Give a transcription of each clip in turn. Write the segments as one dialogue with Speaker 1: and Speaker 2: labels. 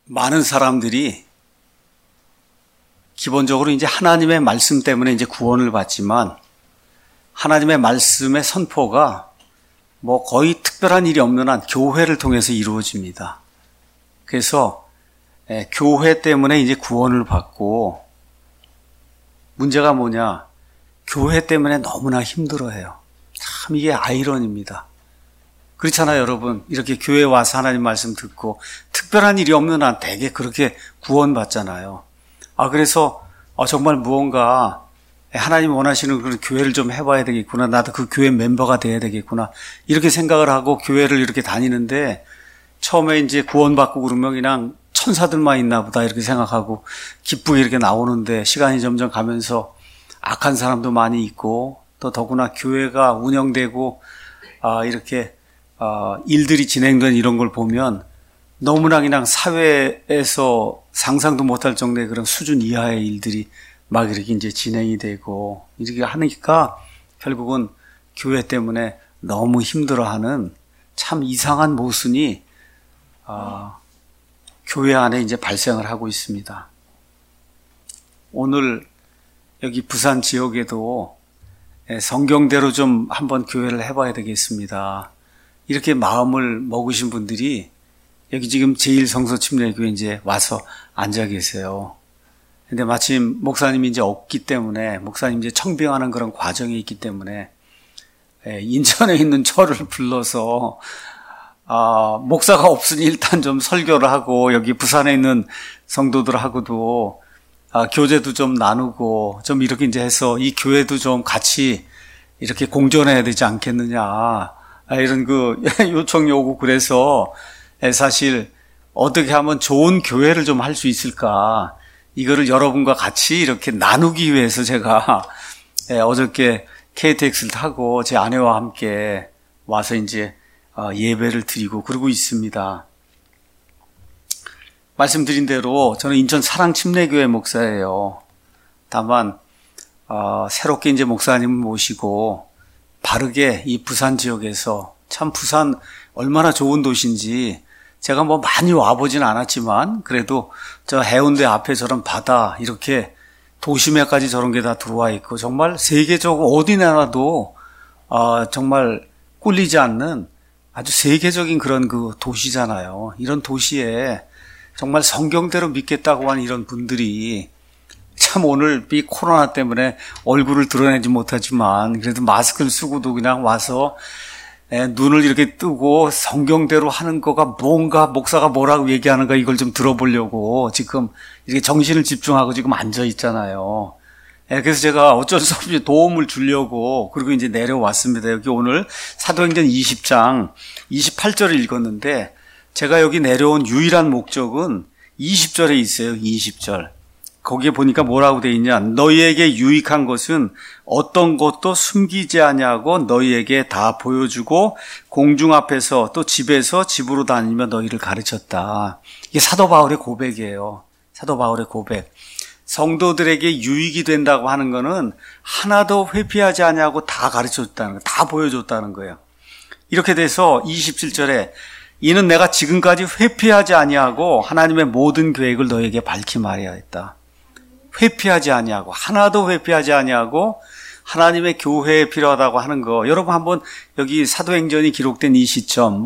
Speaker 1: 많은 사람들이 기본적으로 이제 하나님의 말씀 때문에 이제 구원을 받지만 하나님의 말씀의 선포가 뭐 거의 특별한 일이 없는 한 교회를 통해서 이루어집니다. 그래서 교회 때문에 이제 구원을 받고 문제가 뭐냐? 교회 때문에 너무나 힘들어해요. 참 이게 아이러니입니다. 그렇잖아요, 여러분. 이렇게 교회 와서 하나님 말씀 듣고 특별한 일이 없는 한 되게 그렇게 구원받잖아요. 그래서 정말 무언가 하나님 원하시는 그런 교회를 좀 해봐야 되겠구나. 나도 그 교회 멤버가 돼야 되겠구나. 이렇게 생각을 하고 교회를 이렇게 다니는데 처음에 이제 구원받고 그러면 그냥 천사들만 있나 보다 이렇게 생각하고 기쁘게 이렇게 나오는데 시간이 점점 가면서 악한 사람도 많이 있고 또 더구나 교회가 운영되고 이렇게 일들이 진행된 이런 걸 보면 너무나 그냥 사회에서 상상도 못할 정도의 그런 수준 이하의 일들이 막 이렇게 이제 진행이 되고 이렇게 하니까 결국은 교회 때문에 너무 힘들어하는 참 이상한 모순이 교회 안에 이제 발생을 하고 있습니다. 오늘 여기 부산 지역에도 성경대로 좀 한번 교회를 해봐야 되겠습니다. 이렇게 마음을 먹으신 분들이 여기 지금 제1성서침례교회 이제 와서 앉아 계세요. 근데 마침 목사님이 이제 없기 때문에 목사님 이제 청빙하는 그런 과정이 있기 때문에 인천에 있는 저를 불러서 목사가 없으니 일단 좀 설교를 하고 여기 부산에 있는 성도들하고도 교제도 좀 나누고 좀 이렇게 이제 해서 이 교회도 좀 같이 이렇게 공존해야 되지 않겠느냐 이런 그 요청이 오고 그래서 사실 어떻게 하면 좋은 교회를 좀 할 수 있을까 이거를 여러분과 같이 이렇게 나누기 위해서 제가 어저께 KTX를 타고 제 아내와 함께 와서 이제 예배를 드리고 그러고 있습니다. 말씀드린 대로 저는 인천 사랑침례교회 목사예요. 다만 새롭게 이제 목사님을 모시고 바르게 이 부산 지역에서 참 부산 얼마나 좋은 도시인지 제가 뭐 많이 와보진 않았지만 그래도 저 해운대 앞에 저런 바다 이렇게 도심에까지 저런 게 다 들어와 있고 정말 세계적으로 어디 나라도 정말 꿀리지 않는 아주 세계적인 그런 그 도시잖아요. 이런 도시에 정말 성경대로 믿겠다고 하는 이런 분들이 참 오늘 이 코로나 때문에 얼굴을 드러내지 못하지만 그래도 마스크를 쓰고도 그냥 와서 눈을 이렇게 뜨고 성경대로 하는 거가 뭔가 목사가 뭐라고 얘기하는가 이걸 좀 들어보려고 지금 이렇게 정신을 집중하고 지금 앉아 있잖아요. 그래서 제가 어쩔 수 없이 도움을 주려고 그리고 이제 내려왔습니다. 여기 오늘 사도행전 20장 28절을 읽었는데 제가 여기 내려온 유일한 목적은 20절에 있어요. 20절. 거기에 보니까 뭐라고 돼 있냐. 너희에게 유익한 것은 어떤 것도 숨기지 아니하고 너희에게 다 보여주고 공중 앞에서 또 집에서 집으로 다니며 너희를 가르쳤다. 이게 사도 바울의 고백이에요. 사도 바울의 고백. 성도들에게 유익이 된다고 하는 거는 하나도 회피하지 아니하고 다 가르쳐줬다는 거예요. 다 보여줬다는 거예요. 이렇게 돼서 27절에 이는 내가 지금까지 회피하지 아니하고 하나님의 모든 계획을 너에게 밝히 말해야 했다. 회피하지 아니하고 하나도 회피하지 아니하고 하나님의 교회에 필요하다고 하는 거 여러분 한번 여기 사도행전이 기록된 이 시점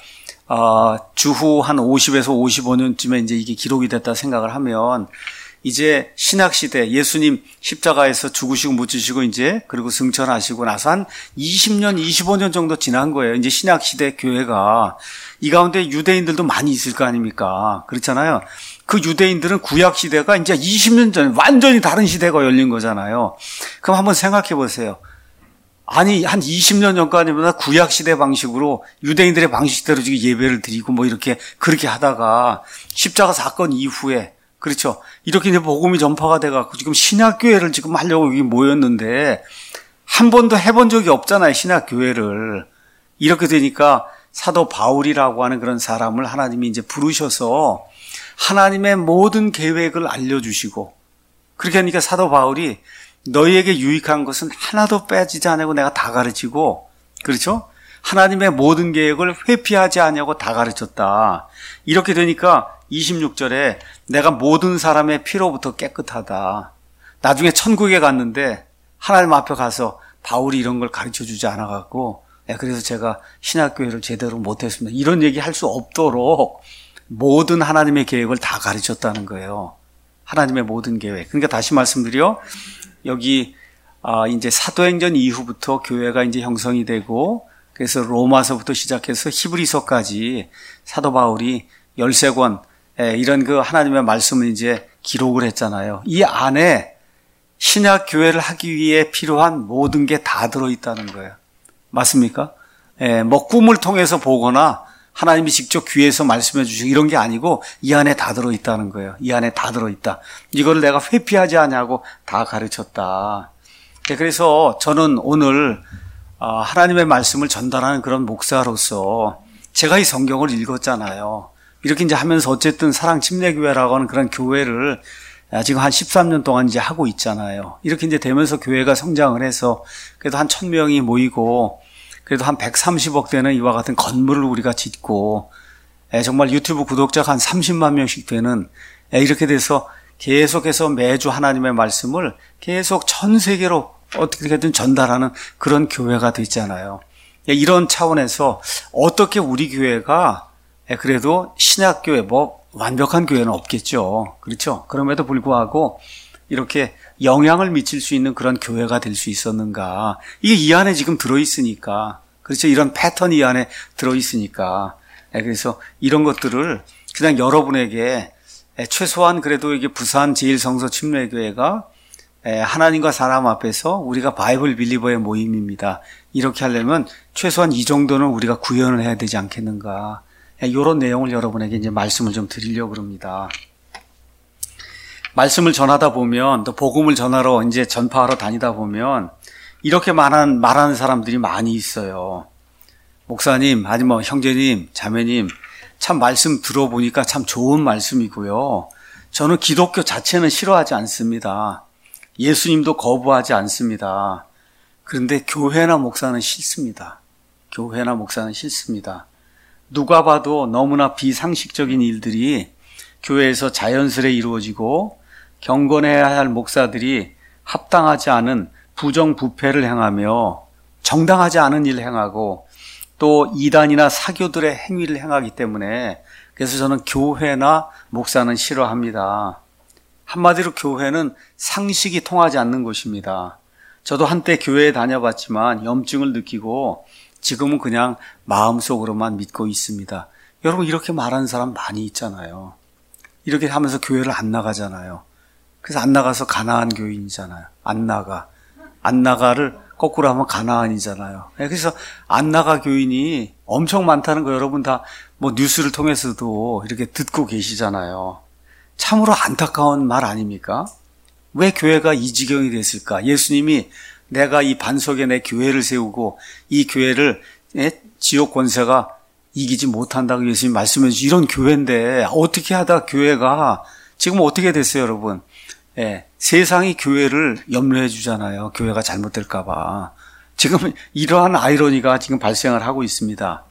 Speaker 1: 주후 한 50에서 55년쯤에 이제 이게 기록이 됐다 생각을 하면 이제 신약시대 예수님 십자가에서 죽으시고 묻히시고 이제 그리고 승천하시고 나서 한 20년 25년 정도 지난 거예요. 이제 신약시대 교회가 이 가운데 유대인들도 많이 있을 거 아닙니까? 그렇잖아요. 그 유대인들은 구약시대가 이제 20년 전에 완전히 다른 시대가 열린 거잖아요. 그럼 한번 생각해 보세요. 아니 한 20년 전까지보다 구약시대 방식으로 유대인들의 방식대로 지금 예배를 드리고 뭐 이렇게 그렇게 하다가 십자가 사건 이후에 그렇죠. 이렇게 이제 복음이 전파가 돼갖고 지금 신약교회를 지금 하려고 여기 모였는데 한 번도 해본 적이 없잖아요. 신약교회를. 이렇게 되니까 사도 바울이라고 하는 그런 사람을 하나님이 이제 부르셔서 하나님의 모든 계획을 알려주시고 그렇게 하니까 사도 바울이 너희에게 유익한 것은 하나도 빼지지 않고 내가 다 가르치고 그렇죠? 하나님의 모든 계획을 회피하지 않냐고 다 가르쳤다. 이렇게 되니까 26절에 내가 모든 사람의 피로부터 깨끗하다. 나중에 천국에 갔는데 하나님 앞에 가서 바울이 이런 걸 가르쳐주지 않아갖고 그래서 제가 신학교회를 제대로 못했습니다. 이런 얘기 할 수 없도록 모든 하나님의 계획을 다 가르쳤다는 거예요. 하나님의 모든 계획. 그러니까 다시 말씀드려 여기 이제 사도행전 이후부터 교회가 이제 형성이 되고 그래서 로마서부터 시작해서 히브리서까지 사도 바울이 13권 이런 그 하나님의 말씀을 이제 기록을 했잖아요. 이 안에 신약 교회를 하기 위해 필요한 모든 게 다 들어있다는 거예요. 맞습니까? 뭐 꿈을 통해서 보거나 하나님이 직접 귀에서 말씀해 주시고 이런 게 아니고 이 안에 다 들어있다는 거예요. 이 안에 다 들어있다. 이거를 내가 회피하지 않냐고 다 가르쳤다. 그래서 저는 오늘 하나님의 말씀을 전달하는 그런 목사로서 제가 이 성경을 읽었잖아요. 이렇게 이제 하면서 어쨌든 사랑침례교회라고 하는 그런 교회를 지금 한 13년 동안 이제 하고 있잖아요. 이렇게 이제 되면서 교회가 성장을 해서 그래도 한 1000명이 모이고 그래도 한 130억 되는 이와 같은 건물을 우리가 짓고 정말 유튜브 구독자가 한 30만 명씩 되는 이렇게 돼서 계속해서 매주 하나님의 말씀을 계속 전 세계로 어떻게든 전달하는 그런 교회가 됐잖아요. 이런 차원에서 어떻게 우리 교회가 그래도 신약교회 뭐 완벽한 교회는 없겠죠. 그렇죠? 그럼에도 불구하고 이렇게 영향을 미칠 수 있는 그런 교회가 될 수 있었는가. 이게 이 안에 지금 들어있으니까. 그렇죠? 이런 패턴이 이 안에 들어있으니까. 그래서 이런 것들을 그냥 여러분에게 최소한 그래도 이게 부산 제1성서침례교회가 하나님과 사람 앞에서 우리가 바이블 빌리버의 모임입니다. 이렇게 하려면 최소한 이 정도는 우리가 구현을 해야 되지 않겠는가. 이런 내용을 여러분에게 이제 말씀을 좀 드리려고 합니다. 말씀을 전하다 보면 또 복음을 전하러 이제 전파하러 다니다 보면 이렇게 말하는 사람들이 많이 있어요. 목사님, 아니 뭐 형제님, 자매님, 참 말씀 들어보니까 참 좋은 말씀이고요. 저는 기독교 자체는 싫어하지 않습니다. 예수님도 거부하지 않습니다. 그런데 교회나 목사는 싫습니다. 교회나 목사는 싫습니다. 누가 봐도 너무나 비상식적인 일들이 교회에서 자연스레 이루어지고 경건해야 할 목사들이 합당하지 않은 부정부패를 행하며 정당하지 않은 일을 행하고 또 이단이나 사교들의 행위를 행하기 때문에 그래서 저는 교회나 목사는 싫어합니다. 한마디로 교회는 상식이 통하지 않는 곳입니다. 저도 한때 교회에 다녀봤지만 염증을 느끼고 지금은 그냥 마음속으로만 믿고 있습니다. 여러분 이렇게 말하는 사람 많이 있잖아요. 이렇게 하면서 교회를 안 나가잖아요. 그래서 안 나가서 가나안 교인이잖아요. 안 나가를 거꾸로 하면 가나안이잖아요. 그래서 안 나가 교인이 엄청 많다는 거 여러분 다 뭐 뉴스를 통해서도 이렇게 듣고 계시잖아요. 참으로 안타까운 말 아닙니까? 왜 교회가 이 지경이 됐을까? 예수님이 내가 이 반석에 내 교회를 세우고 이 교회를 지옥 권세가 이기지 못한다고 예수님이 말씀해 주신 이런 교회인데 어떻게 하다 교회가 지금 어떻게 됐어요, 여러분? 세상이 교회를 염려해 주잖아요. 교회가 잘못될까 봐. 지금 이러한 아이러니가 지금 발생을 하고 있습니다.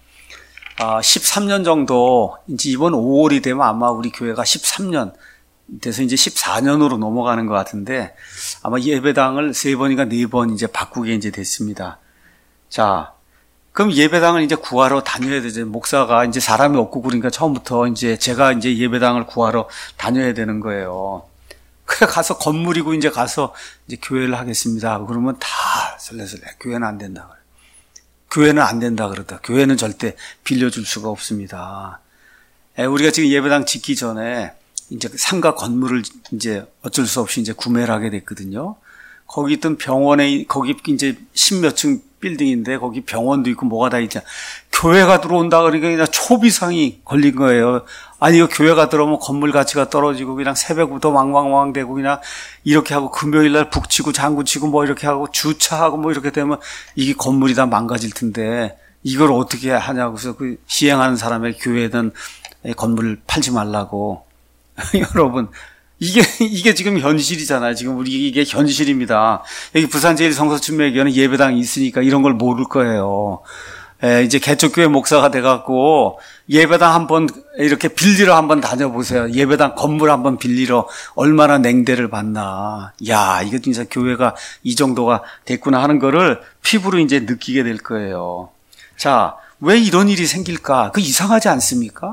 Speaker 1: 13년 정도 이제 이번 5월이 되면 아마 우리 교회가 13년 돼서 이제 14년으로 넘어가는 것 같은데 아마 예배당을 3번인가 4번 이제 바꾸게 이제 됐습니다. 자, 그럼 예배당을 이제 구하러 다녀야 되죠. 목사가 이제 사람이 없고 그러니까 처음부터 이제 제가 이제 예배당을 구하러 다녀야 되는 거예요. 그래 가서 건물이고 이제 가서 이제 교회를 하겠습니다. 그러면 다 설레설레 교회는 안 된다 그래요. 교회는 안 된다 그러다. 교회는 절대 빌려줄 수가 없습니다. 우리가 지금 예배당 짓기 전에 이제 상가 건물을 이제 어쩔 수 없이 이제 구매를 하게 됐거든요. 거기 있던 병원에, 거기 이제 10몇 층 빌딩인데 거기 병원도 있고 뭐가 다 있잖아. 교회가 들어온다 그러니까 그냥 초비상이 걸린 거예요. 아니, 이거 교회가 들어오면 건물 가치가 떨어지고 그냥 새벽부터 왕왕왕 되고 그냥 이렇게 하고 금요일 날 북치고 장구치고 뭐 이렇게 하고 주차하고 뭐 이렇게 되면 이게 건물이 다 망가질 텐데 이걸 어떻게 하냐고 해서 그 시행하는 사람의 교회든 건물을 팔지 말라고. 여러분, 이게 지금 현실이잖아요. 지금 우리 이게 현실입니다. 여기 부산 제1성서침례교회는 예배당이 있으니까 이런 걸 모를 거예요. 이제 개척교회 목사가 돼갖고 예배당 한번 이렇게 빌리러 한번 다녀보세요. 예배당 건물 한번 빌리러 얼마나 냉대를 받나. 야, 이거 진짜 교회가 이 정도가 됐구나 하는 거를 피부로 이제 느끼게 될 거예요. 자, 왜 이런 일이 생길까? 그 이상하지 않습니까?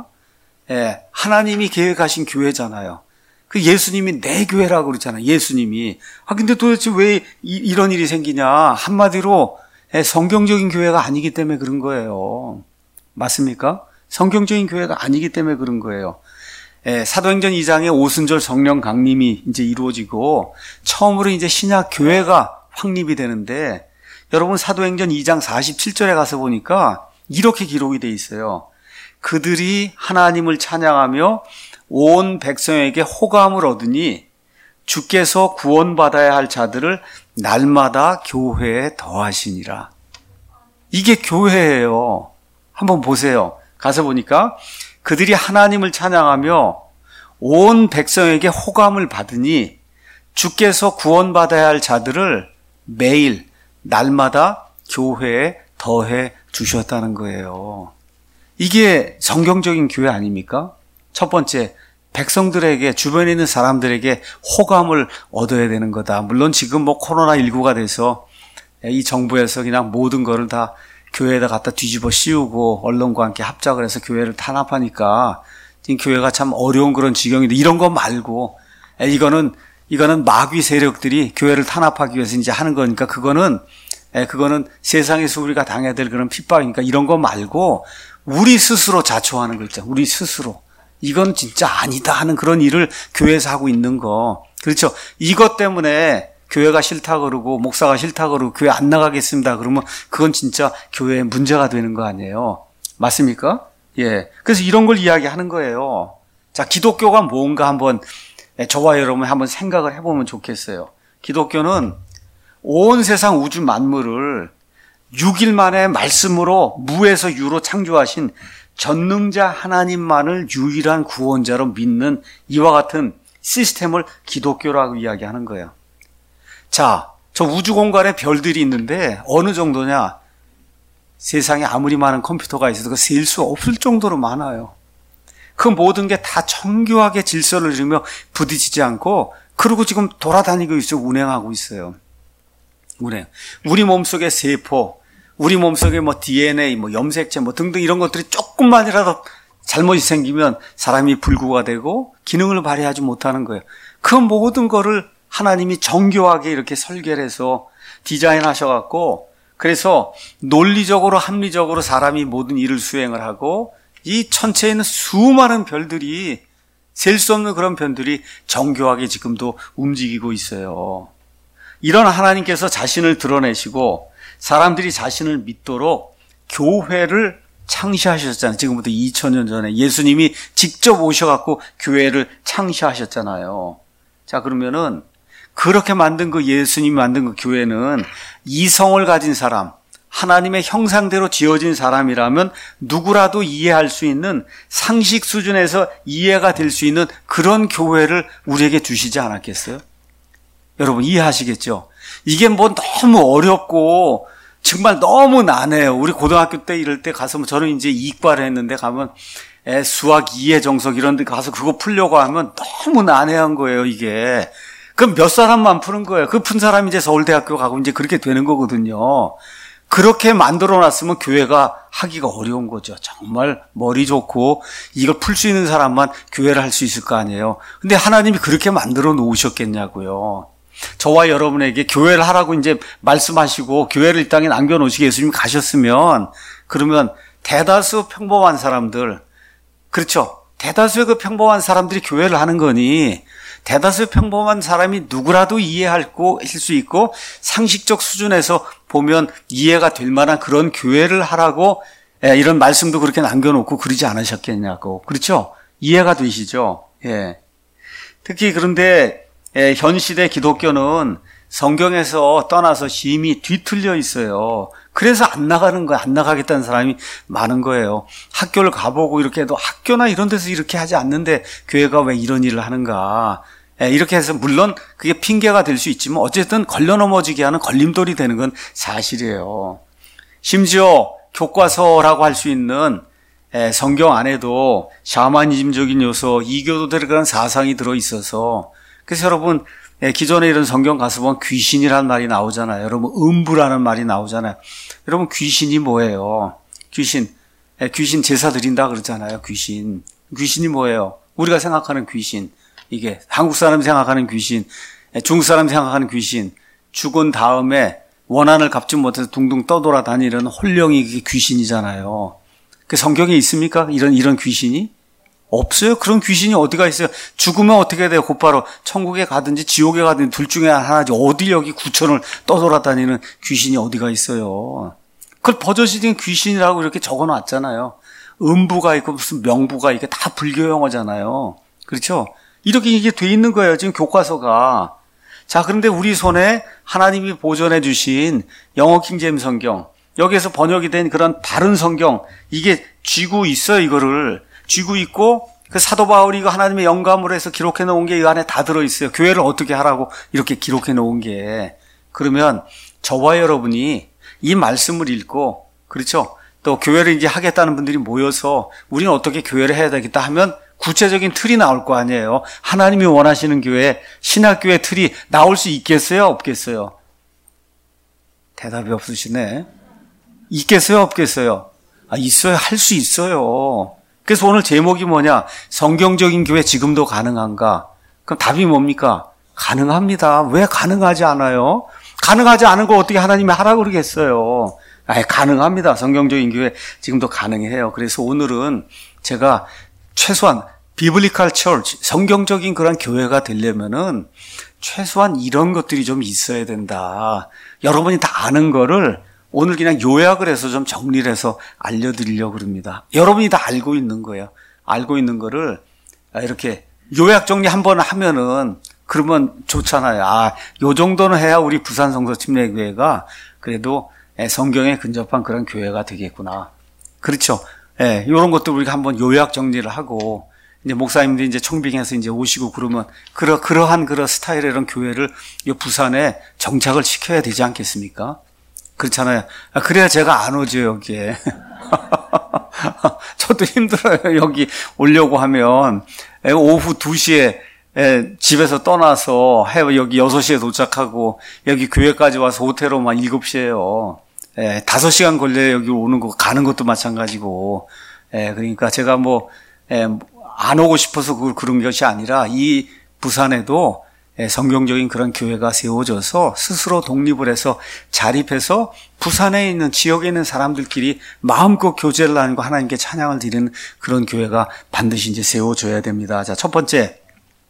Speaker 1: 하나님이 계획하신 교회잖아요. 그 예수님이 내 교회라고 그러잖아요. 예수님이. 근데 도대체 왜 이런 일이 생기냐? 한마디로 성경적인 교회가 아니기 때문에 그런 거예요. 맞습니까? 성경적인 교회가 아니기 때문에 그런 거예요. 사도행전 2장에 오순절 성령 강림이 이제 이루어지고 처음으로 이제 신약 교회가 확립이 되는데 여러분 사도행전 2장 47절에 가서 보니까 이렇게 기록이 돼 있어요. 그들이 하나님을 찬양하며 온 백성에게 호감을 얻으니 주께서 구원받아야 할 자들을 날마다 교회에 더하시니라. 이게 교회예요. 한번 보세요. 가서 보니까 그들이 하나님을 찬양하며 온 백성에게 호감을 받으니 주께서 구원받아야 할 자들을 매일 날마다 교회에 더해 주셨다는 거예요. 이게 성경적인 교회 아닙니까? 첫 번째, 백성들에게, 주변에 있는 사람들에게 호감을 얻어야 되는 거다. 물론 지금 코로나19가 돼서 이 정부에서 그냥 모든 거를 다 교회에다 갖다 뒤집어 씌우고 언론과 함께 합작을 해서 교회를 탄압하니까 지금 교회가 참 어려운 그런 지경인데 이런 거 말고 이거는 마귀 세력들이 교회를 탄압하기 위해서 이제 하는 거니까 그거는 세상에서 우리가 당해야 될 그런 핍박이니까 이런 거 말고 우리 스스로 자초하는 거 있잖아요. 우리 스스로. 이건 진짜 아니다 하는 그런 일을 교회에서 하고 있는 거. 그렇죠. 이것 때문에 교회가 싫다 그러고 목사가 싫다 그러고 교회 안 나가겠습니다. 그러면 그건 진짜 교회에 문제가 되는 거 아니에요. 맞습니까? 예. 그래서 이런 걸 이야기하는 거예요. 자, 기독교가 뭔가 한번 저와 여러분 한번 생각을 해보면 좋겠어요. 기독교는 온 세상 우주 만물을 6일 만에 말씀으로 무에서 유로 창조하신 전능자 하나님만을 유일한 구원자로 믿는 이와 같은 시스템을 기독교라고 이야기하는 거예요. 자, 저 우주 공간에 별들이 있는데 어느 정도냐? 세상에 아무리 많은 컴퓨터가 있어도 셀 수 없을 정도로 많아요. 그 모든 게 다 정교하게 질서를 이루며 부딪히지 않고 그러고 지금 돌아다니고 있어요. 운행하고 있어요. 우리 몸속의 세포, 우리 몸속에 DNA, 염색체 등등 이런 것들이 조금만이라도 잘못이 생기면 사람이 불구가 되고 기능을 발휘하지 못하는 거예요. 그 모든 거를 하나님이 정교하게 이렇게 설계를 해서 디자인하셔갖고 그래서 논리적으로 합리적으로 사람이 모든 일을 수행을 하고 이 천체에 있는 수많은 별들이 셀 수 없는 그런 별들이 정교하게 지금도 움직이고 있어요. 이런 하나님께서 자신을 드러내시고 사람들이 자신을 믿도록 교회를 창시하셨잖아요. 지금부터 2000년 전에 예수님이 직접 오셔갖고 교회를 창시하셨잖아요. 자, 그러면은 그렇게 만든 그 예수님이 만든 그 교회는 이성을 가진 사람, 하나님의 형상대로 지어진 사람이라면 누구라도 이해할 수 있는 상식 수준에서 이해가 될 수 있는 그런 교회를 우리에게 주시지 않았겠어요? 여러분 이해하시겠죠? 이게 너무 어렵고 정말 너무 난해요. 우리 고등학교 때 이럴 때 가서 저는 이제 이과를 했는데 가면 수학 2의 정석 이런 데 가서 그거 풀려고 하면 너무 난해한 거예요, 이게. 그럼 몇 사람만 푸는 거예요. 그 푼 사람이 이제 서울대학교 가고 이제 그렇게 되는 거거든요. 그렇게 만들어 놨으면 교회가 하기가 어려운 거죠. 정말 머리 좋고 이걸 풀 수 있는 사람만 교회를 할 수 있을 거 아니에요. 근데 하나님이 그렇게 만들어 놓으셨겠냐고요. 저와 여러분에게 교회를 하라고 이제 말씀하시고 교회를 이 땅에 남겨놓으시고 예수님이 가셨으면 그러면 대다수 평범한 사람들, 그렇죠? 대다수의 그 평범한 사람들이 교회를 하는 거니 대다수의 평범한 사람이 누구라도 이해할 수 있고 상식적 수준에서 보면 이해가 될 만한 그런 교회를 하라고 이런 말씀도 그렇게 남겨놓고 그러지 않으셨겠냐고. 그렇죠? 이해가 되시죠? 예. 특히 그런데 현 시대 기독교는 성경에서 떠나서 심히 뒤틀려 있어요. 그래서 안 나가는 거예요. 안 나가겠다는 사람이 많은 거예요. 학교를 가보고 이렇게 해도 학교나 이런 데서 이렇게 하지 않는데 교회가 왜 이런 일을 하는가. 이렇게 해서 물론 그게 핑계가 될 수 있지만 어쨌든 걸려 넘어지게 하는 걸림돌이 되는 건 사실이에요. 심지어 교과서라고 할 수 있는 성경 안에도 샤머니즘적인 요소, 이교도 들어가는 사상이 들어있어서, 그래서 여러분 기존에 이런 성경 가서 보면 귀신이라는 말이 나오잖아요. 여러분 음부라는 말이 나오잖아요. 여러분 귀신이 뭐예요? 귀신 제사 드린다 그러잖아요. 귀신이 뭐예요? 우리가 생각하는 귀신, 이게 한국 사람이 생각하는 귀신, 중국 사람이 생각하는 귀신, 죽은 다음에 원한을 갚지 못해서 둥둥 떠돌아다니는 홀령이 그게 귀신이잖아요. 그 성경에 있습니까? 이런 귀신이? 없어요. 그런 귀신이 어디가 있어요? 죽으면 어떻게 돼요? 곧바로 천국에 가든지 지옥에 가든지 둘 중에 하나지. 어디 여기 구천을 떠돌아다니는 귀신이 어디가 있어요? 그걸 버젓이 된 귀신이라고 이렇게 적어놨잖아요. 음부가 있고 무슨 명부가 이게 다 불교 용어잖아요. 그렇죠? 이렇게 이게 돼 있는 거예요. 지금 교과서가. 자, 그런데 우리 손에 하나님이 보존해 주신 영어 킹제임스 성경, 여기에서 번역이 된 그런 다른 성경, 이게 쥐고 있어요. 이거를 쥐고 있고, 그 사도 바울이 이거 하나님의 영감으로 해서 기록해 놓은 게 이 안에 다 들어있어요. 교회를 어떻게 하라고 이렇게 기록해 놓은 게. 그러면 저와 여러분이 이 말씀을 읽고, 그렇죠? 또 교회를 이제 하겠다는 분들이 모여서 우리는 어떻게 교회를 해야 되겠다 하면 구체적인 틀이 나올 거 아니에요. 하나님이 원하시는 교회, 신학교의 틀이 나올 수 있겠어요? 없겠어요? 대답이 없으시네. 있겠어요? 없겠어요? 있어요. 할 수 있어요. 그래서 오늘 제목이 뭐냐? 성경적인 교회 지금도 가능한가? 그럼 답이 뭡니까? 가능합니다. 왜 가능하지 않아요? 가능하지 않은 걸 어떻게 하나님이 하라고 그러겠어요? 가능합니다. 성경적인 교회 지금도 가능해요. 그래서 오늘은 제가 최소한 비블리컬 처치, 성경적인 그런 교회가 되려면은 최소한 이런 것들이 좀 있어야 된다. 여러분이 다 아는 거를 오늘 그냥 요약을 해서 좀 정리를 해서 알려드리려고 그럽니다. 여러분이 다 알고 있는 거예요. 알고 있는 거를 이렇게 요약 정리 한번 하면은 그러면 좋잖아요. 요 정도는 해야 우리 부산 성서 침례교회가 그래도 성경에 근접한 그런 교회가 되겠구나. 그렇죠. 이런 것도 우리가 한번 요약 정리를 하고, 이제 목사님들이 이제 청빙해서 이제 오시고 그러면 그러한 그런 스타일의 이런 교회를 이 부산에 정착을 시켜야 되지 않겠습니까? 그렇잖아요. 그래야 제가 안 오죠, 여기에. 저도 힘들어요. 여기 오려고 하면 오후 2시에 집에서 떠나서 여기 6시에 도착하고 여기 교회까지 와서 호텔로 막 7시에요. 5시간 걸려요. 여기 오는 거, 가는 것도 마찬가지고. 그러니까 제가 안 오고 싶어서 그런 것이 아니라 이 부산에도 성경적인 그런 교회가 세워져서 스스로 독립을 해서 자립해서 부산에 있는 지역에 있는 사람들끼리 마음껏 교제를 나누고 하나님께 찬양을 드리는 그런 교회가 반드시 이제 세워져야 됩니다. 자, 첫 번째.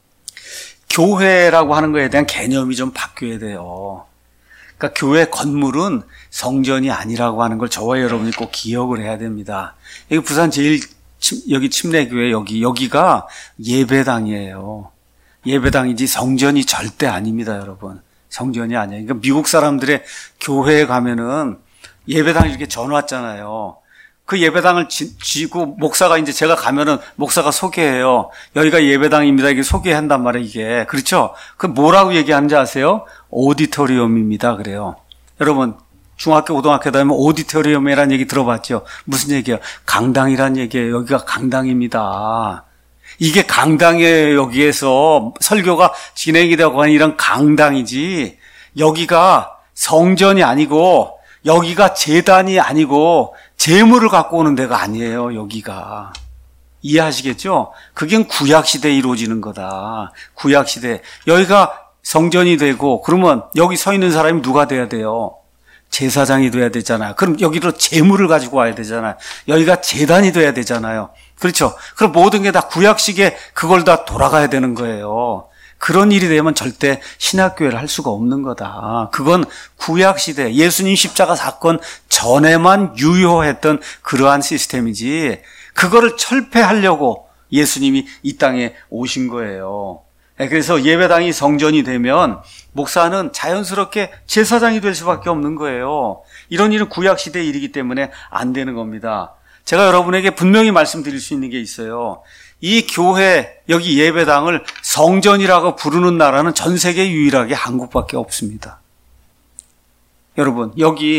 Speaker 1: 교회라고 하는 거에 대한 개념이 좀 바뀌어야 돼요. 그러니까 교회 건물은 성전이 아니라고 하는 걸 저와 여러분이 꼭 기억을 해야 됩니다. 여기 부산 여기 침례교회 여기가 예배당이에요. 예배당이지 성전이 절대 아닙니다, 여러분. 성전이 아니에요. 그러니까 미국 사람들의 교회에 가면은 예배당 이렇게 전왔잖아요. 그 예배당을 지고 목사가 이제 제가 가면은 목사가 소개해요. 여기가 예배당입니다. 이게 소개한단 말이에요, 이게. 그렇죠? 그 뭐라고 얘기하는지 아세요? 오디토리움입니다. 그래요. 여러분, 중학교, 고등학교 다니면 오디토리움이라는 얘기 들어봤죠? 무슨 얘기예요? 강당이란 얘기예요. 여기가 강당입니다. 이게 강당에 여기에서 설교가 진행이 되고 하는 이런 강당이지, 여기가 성전이 아니고, 여기가 제단이 아니고, 재물을 갖고 오는 데가 아니에요, 여기가. 이해하시겠죠? 그게 구약시대에 이루어지는 거다. 구약시대. 여기가 성전이 되고, 그러면 여기 서 있는 사람이 누가 돼야 돼요? 제사장이 돼야 되잖아요. 그럼 여기로 재물을 가지고 와야 되잖아요. 여기가 제단이 돼야 되잖아요. 그렇죠? 그럼 모든 게 다 구약식에 그걸 다 돌아가야 되는 거예요. 그런 일이 되면 절대 신학교회를 할 수가 없는 거다. 그건 구약시대, 예수님 십자가 사건 전에만 유효했던 그러한 시스템이지, 그거를 철폐하려고 예수님이 이 땅에 오신 거예요. 그래서 예배당이 성전이 되면 목사는 자연스럽게 제사장이 될 수밖에 없는 거예요. 이런 일은 구약시대의 일이기 때문에 안 되는 겁니다. 제가 여러분에게 분명히 말씀드릴 수 있는 게 있어요. 이 교회, 여기 예배당을 성전이라고 부르는 나라는 전 세계 유일하게 한국밖에 없습니다. 여러분, 여기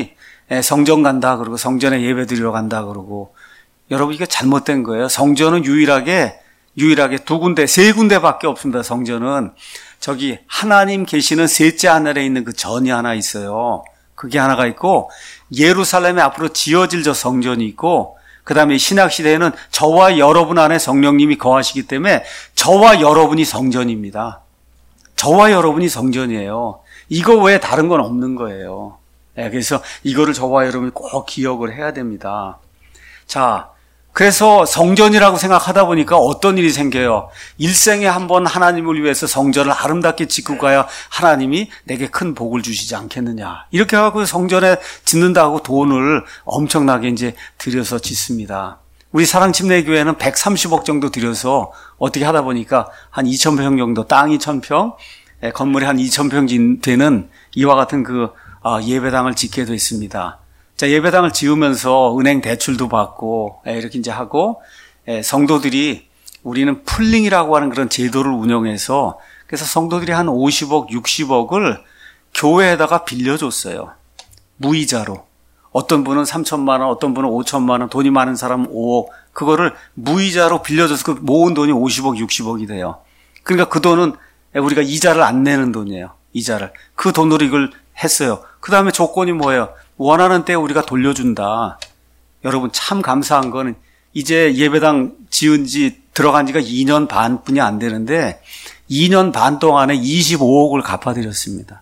Speaker 1: 성전 간다 그러고 성전에 예배 드리러 간다 그러고 여러분 이게 잘못된 거예요. 성전은 유일하게 두 군데, 세 군데밖에 없습니다. 성전은 저기 하나님 계시는 셋째 하늘에 있는 그 전이 하나 있어요. 그게 하나가 있고 예루살렘에 앞으로 지어질 저 성전이 있고 그 다음에 신약시대에는 저와 여러분 안에 성령님이 거하시기 때문에 저와 여러분이 성전입니다. 저와 여러분이 성전이에요. 이거 외에 다른 건 없는 거예요. 그래서 이거를 저와 여러분이 꼭 기억을 해야 됩니다. 자, 그래서 성전이라고 생각하다 보니까 어떤 일이 생겨요? 일생에 한번 하나님을 위해서 성전을 아름답게 짓고 가야 하나님이 내게 큰 복을 주시지 않겠느냐. 이렇게 하고 성전에 짓는다고 돈을 엄청나게 이제 들여서 짓습니다. 우리 사랑침례교회는 130억 정도 들여서 어떻게 하다 보니까 한 2,000평 정도, 땅이 1,000평, 건물이 한 2,000평 되는 이와 같은 그 예배당을 짓게 됐습니다. 자, 예배당을 지으면서 은행 대출도 받고 이렇게 이제 하고 성도들이 우리는 풀링이라고 하는 그런 제도를 운영해서 그래서 성도들이 한 50억, 60억을 교회에다가 빌려줬어요. 무이자로. 어떤 분은 3천만 원, 어떤 분은 5천만 원, 돈이 많은 사람은 5억. 그거를 무이자로 빌려줘서 그 모은 돈이 50억, 60억이 돼요. 그러니까 그 돈은 우리가 이자를 안 내는 돈이에요. 이자를. 그 돈으로 이걸 했어요. 그 다음에 조건이 뭐예요? 원하는 때 우리가 돌려준다. 여러분 참 감사한 거는 이제 예배당 지은 지 들어간 지가 2년 반뿐이 안 되는데 2년 반 동안에 25억을 갚아드렸습니다.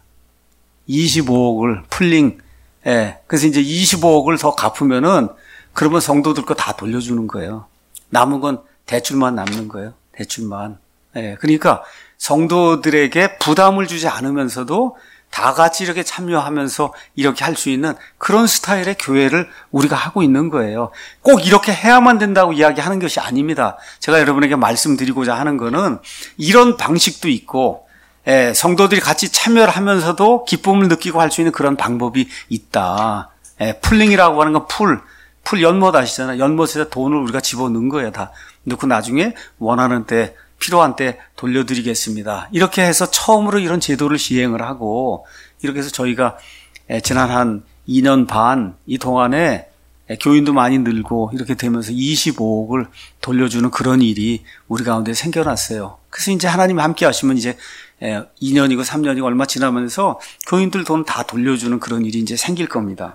Speaker 1: 25억을 풀링. 그래서 이제 25억을 더 갚으면은 그러면 성도들 거 다 돌려주는 거예요. 남은 건 대출만 남는 거예요. 대출만. 그러니까 성도들에게 부담을 주지 않으면서도 다 같이 이렇게 참여하면서 이렇게 할 수 있는 그런 스타일의 교회를 우리가 하고 있는 거예요. 꼭 이렇게 해야만 된다고 이야기하는 것이 아닙니다. 제가 여러분에게 말씀드리고자 하는 거는 이런 방식도 있고 성도들이 같이 참여를 하면서도 기쁨을 느끼고 할 수 있는 그런 방법이 있다. 풀링이라고 하는 건 풀 연못 아시잖아요. 연못에다 돈을 우리가 집어넣은 거예요. 다 넣고 나중에 원하는 때 필요한 때 돌려드리겠습니다. 이렇게 해서 처음으로 이런 제도를 시행을 하고 이렇게 해서 저희가 지난 한 2년 반 이 동안에 교인도 많이 늘고 이렇게 되면서 25억을 돌려주는 그런 일이 우리 가운데 생겨났어요. 그래서 이제 하나님 함께 하시면 이제 2년이고 3년이고 얼마 지나면서 교인들 돈 다 돌려주는 그런 일이 이제 생길 겁니다.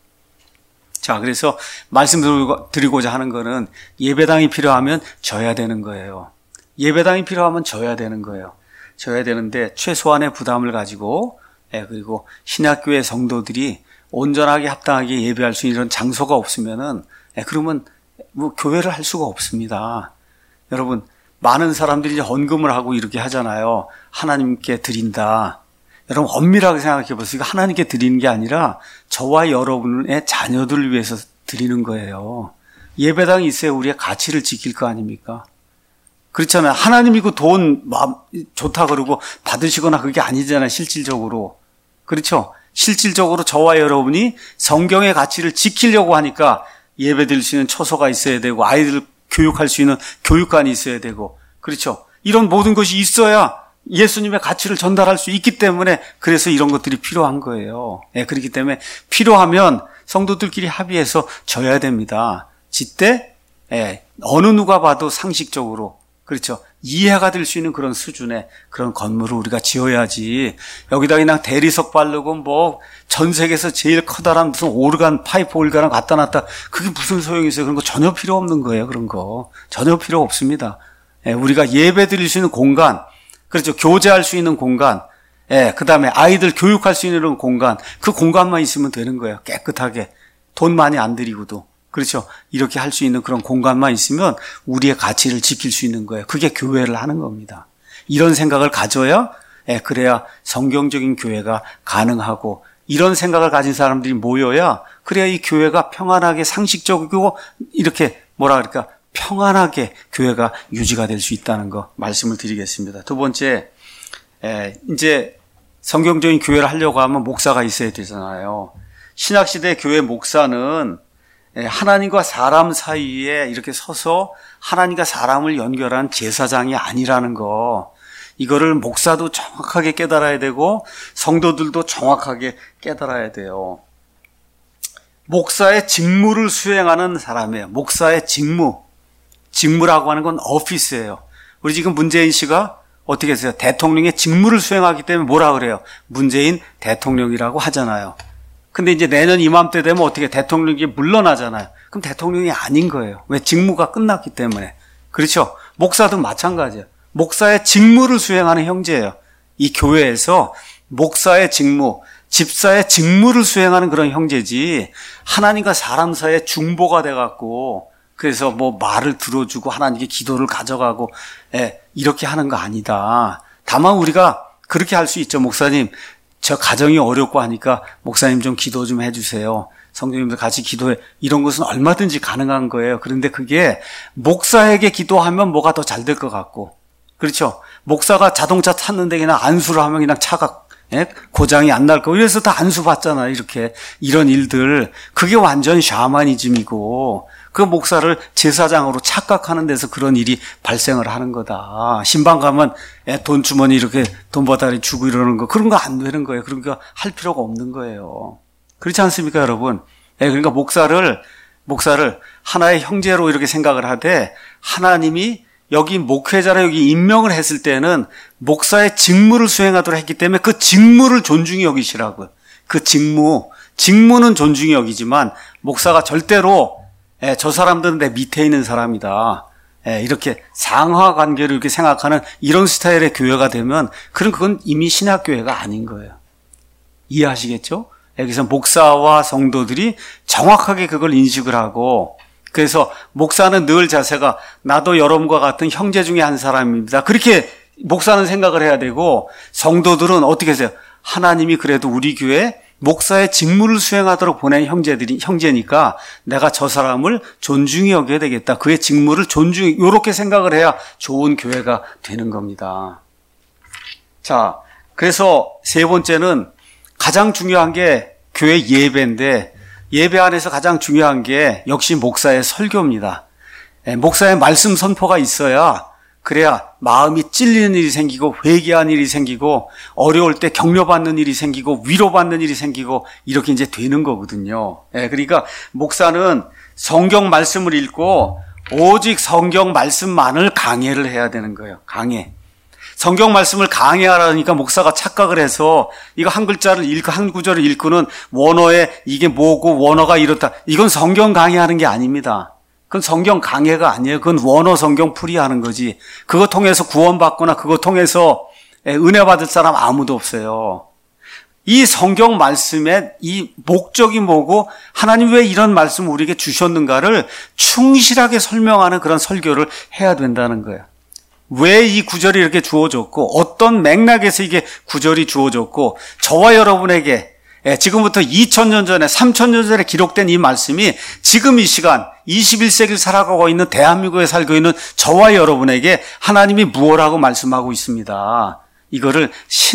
Speaker 1: 자, 그래서 말씀드리고자 하는 거는 예배당이 필요하면 져야 되는 거예요. 예배당이 필요하면 져야 되는 거예요. 져야 되는데 최소한의 부담을 가지고 그리고 신약교회 성도들이 온전하게 합당하게 예배할 수 있는 이런 장소가 없으면은 그러면 뭐 교회를 할 수가 없습니다. 여러분 많은 사람들이 헌금을 하고 이렇게 하잖아요. 하나님께 드린다. 여러분 엄밀하게 생각해 보세요. 하나님께 드리는 게 아니라 저와 여러분의 자녀들을 위해서 드리는 거예요. 예배당이 있어야 우리의 가치를 지킬 거 아닙니까? 그렇잖아요. 하나님이고 돈 좋다 그러고 받으시거나 그게 아니잖아요. 실질적으로. 그렇죠? 실질적으로 저와 여러분이 성경의 가치를 지키려고 하니까 예배 드릴 수 있는 처소가 있어야 되고 아이들 교육할 수 있는 교육관이 있어야 되고 그렇죠? 이런 모든 것이 있어야 예수님의 가치를 전달할 수 있기 때문에 그래서 이런 것들이 필요한 거예요. 그렇기 때문에 필요하면 성도들끼리 합의해서 져야 됩니다. 짓때 어느 누가 봐도 상식적으로 그렇죠. 이해가 될 수 있는 그런 수준의 그런 건물을 우리가 지어야지 여기다 그냥 대리석 바르고 뭐 전 세계에서 제일 커다란 무슨 파이프 올가랑 갖다 놨다 그게 무슨 소용이 있어요. 그런 거 전혀 필요 없는 거예요. 그런 거 전혀 필요 없습니다. 우리가 예배 드릴 수 있는 공간 그렇죠. 교제할 수 있는 공간 그 다음에 아이들 교육할 수 있는 공간 그 공간만 있으면 되는 거예요. 깨끗하게 돈 많이 안 들이고도 그렇죠. 이렇게 할 수 있는 그런 공간만 있으면 우리의 가치를 지킬 수 있는 거예요. 그게 교회를 하는 겁니다. 이런 생각을 가져야 그래야 성경적인 교회가 가능하고 이런 생각을 가진 사람들이 모여야 그래야 이 교회가 평안하게 상식적이고 이렇게 평안하게 교회가 유지가 될 수 있다는 거 말씀을 드리겠습니다. 두 번째, 이제 성경적인 교회를 하려고 하면 목사가 있어야 되잖아요. 신약시대 교회 목사는 하나님과 사람 사이에 이렇게 서서 하나님과 사람을 연결한 제사장이 아니라는 거 이거를 목사도 정확하게 깨달아야 되고 성도들도 정확하게 깨달아야 돼요. 목사의 직무를 수행하는 사람이에요. 목사의 직무라고 하는 건 오피스예요. 우리 지금 문재인 씨가 어떻게 했어요? 대통령의 직무를 수행하기 때문에 뭐라 그래요? 문재인 대통령이라고 하잖아요. 근데 이제 내년 이맘때 되면 어떻게 대통령이 물러나잖아요. 그럼 대통령이 아닌 거예요. 왜? 직무가 끝났기 때문에. 그렇죠? 목사도 마찬가지예요. 목사의 직무를 수행하는 형제예요. 이 교회에서 목사의 직무, 집사의 직무를 수행하는 그런 형제지, 하나님과 사람 사이의 중보가 돼갖고 그래서 뭐 말을 들어주고 하나님께 기도를 가져가고 이렇게 하는 거 아니다. 다만 우리가 그렇게 할 수 있죠. 목사님, 저 가정이 어렵고 하니까 목사님 좀 기도 좀 해주세요. 성도님들 같이 기도해. 이런 것은 얼마든지 가능한 거예요. 그런데 그게 목사에게 기도하면 뭐가 더 잘 될 것 같고, 그렇죠? 목사가 자동차 탔는데 그냥 안수를 하면 그냥 차가 고장이 안 날 거. 이래서 다 안수 받잖아요. 이렇게 이런 일들, 그게 완전 샤머니즘이고, 그 목사를 제사장으로 착각하는 데서 그런 일이 발생을 하는 거다. 신방 가면 돈 주머니 이렇게 돈 버다리 주고 이러는 거, 그런 거 안 되는 거예요. 그러니까 할 필요가 없는 거예요. 그렇지 않습니까, 여러분? 그러니까 목사를 하나의 형제로 이렇게 생각을 하되, 하나님이 여기 목회자라 여기 임명을 했을 때는 목사의 직무를 수행하도록 했기 때문에 그 직무를 존중히 여기시라고요. 그 직무는 존중히 여기지만 목사가 절대로 저 사람들은 내 밑에 있는 사람이다, 이렇게 상하 관계를 이렇게 생각하는 이런 스타일의 교회가 되면 그건 이미 신학교회가 아닌 거예요. 이해하시겠죠? 그래서 목사와 성도들이 정확하게 그걸 인식을 하고, 그래서 목사는 늘 자세가 나도 여러분과 같은 형제 중에 한 사람입니다. 그렇게 목사는 생각을 해야 되고, 성도들은 어떻게 하세요? 하나님이 그래도 우리 교회에 목사의 직무를 수행하도록 보낸 형제니까 내가 저 사람을 존중히 여겨야 되겠다. 그의 직무를 존중히, 이렇게 생각을 해야 좋은 교회가 되는 겁니다. 자, 그래서 세 번째는 가장 중요한 게 교회 예배인데, 예배 안에서 가장 중요한 게 역시 목사의 설교입니다. 목사의 말씀 선포가 있어야, 그래야 마음이 찔리는 일이 생기고 회개하는 일이 생기고 어려울 때 격려받는 일이 생기고 위로받는 일이 생기고 이렇게 이제 되는 거거든요. 그러니까 목사는 성경 말씀을 읽고 오직 성경 말씀만을 강해를 해야 되는 거예요. 강해. 성경 말씀을 강해하라니까 목사가 착각을 해서 이거 한 글자를 읽고 한 구절을 읽고는 원어에 이게 뭐고 원어가 이렇다. 이건 성경 강해하는 게 아닙니다. 그건 성경 강해가 아니에요. 그건 원어 성경 풀이하는 거지. 그거 통해서 구원받거나 그거 통해서 은혜 받을 사람 아무도 없어요. 이 성경 말씀의 이 목적이 뭐고 하나님 왜 이런 말씀을 우리에게 주셨는가를 충실하게 설명하는 그런 설교를 해야 된다는 거예요. 왜 이 구절이 이렇게 주어졌고 어떤 맥락에서 이게 구절이 주어졌고 저와 여러분에게 지금부터 2000년 전에 3000년 전에 기록된 이 말씀이 지금 이 시간 21세기를 살아가고 있는 대한민국에 살고 있는 저와 여러분에게 하나님이 무엇라고 말씀하고 있습니다. 이거를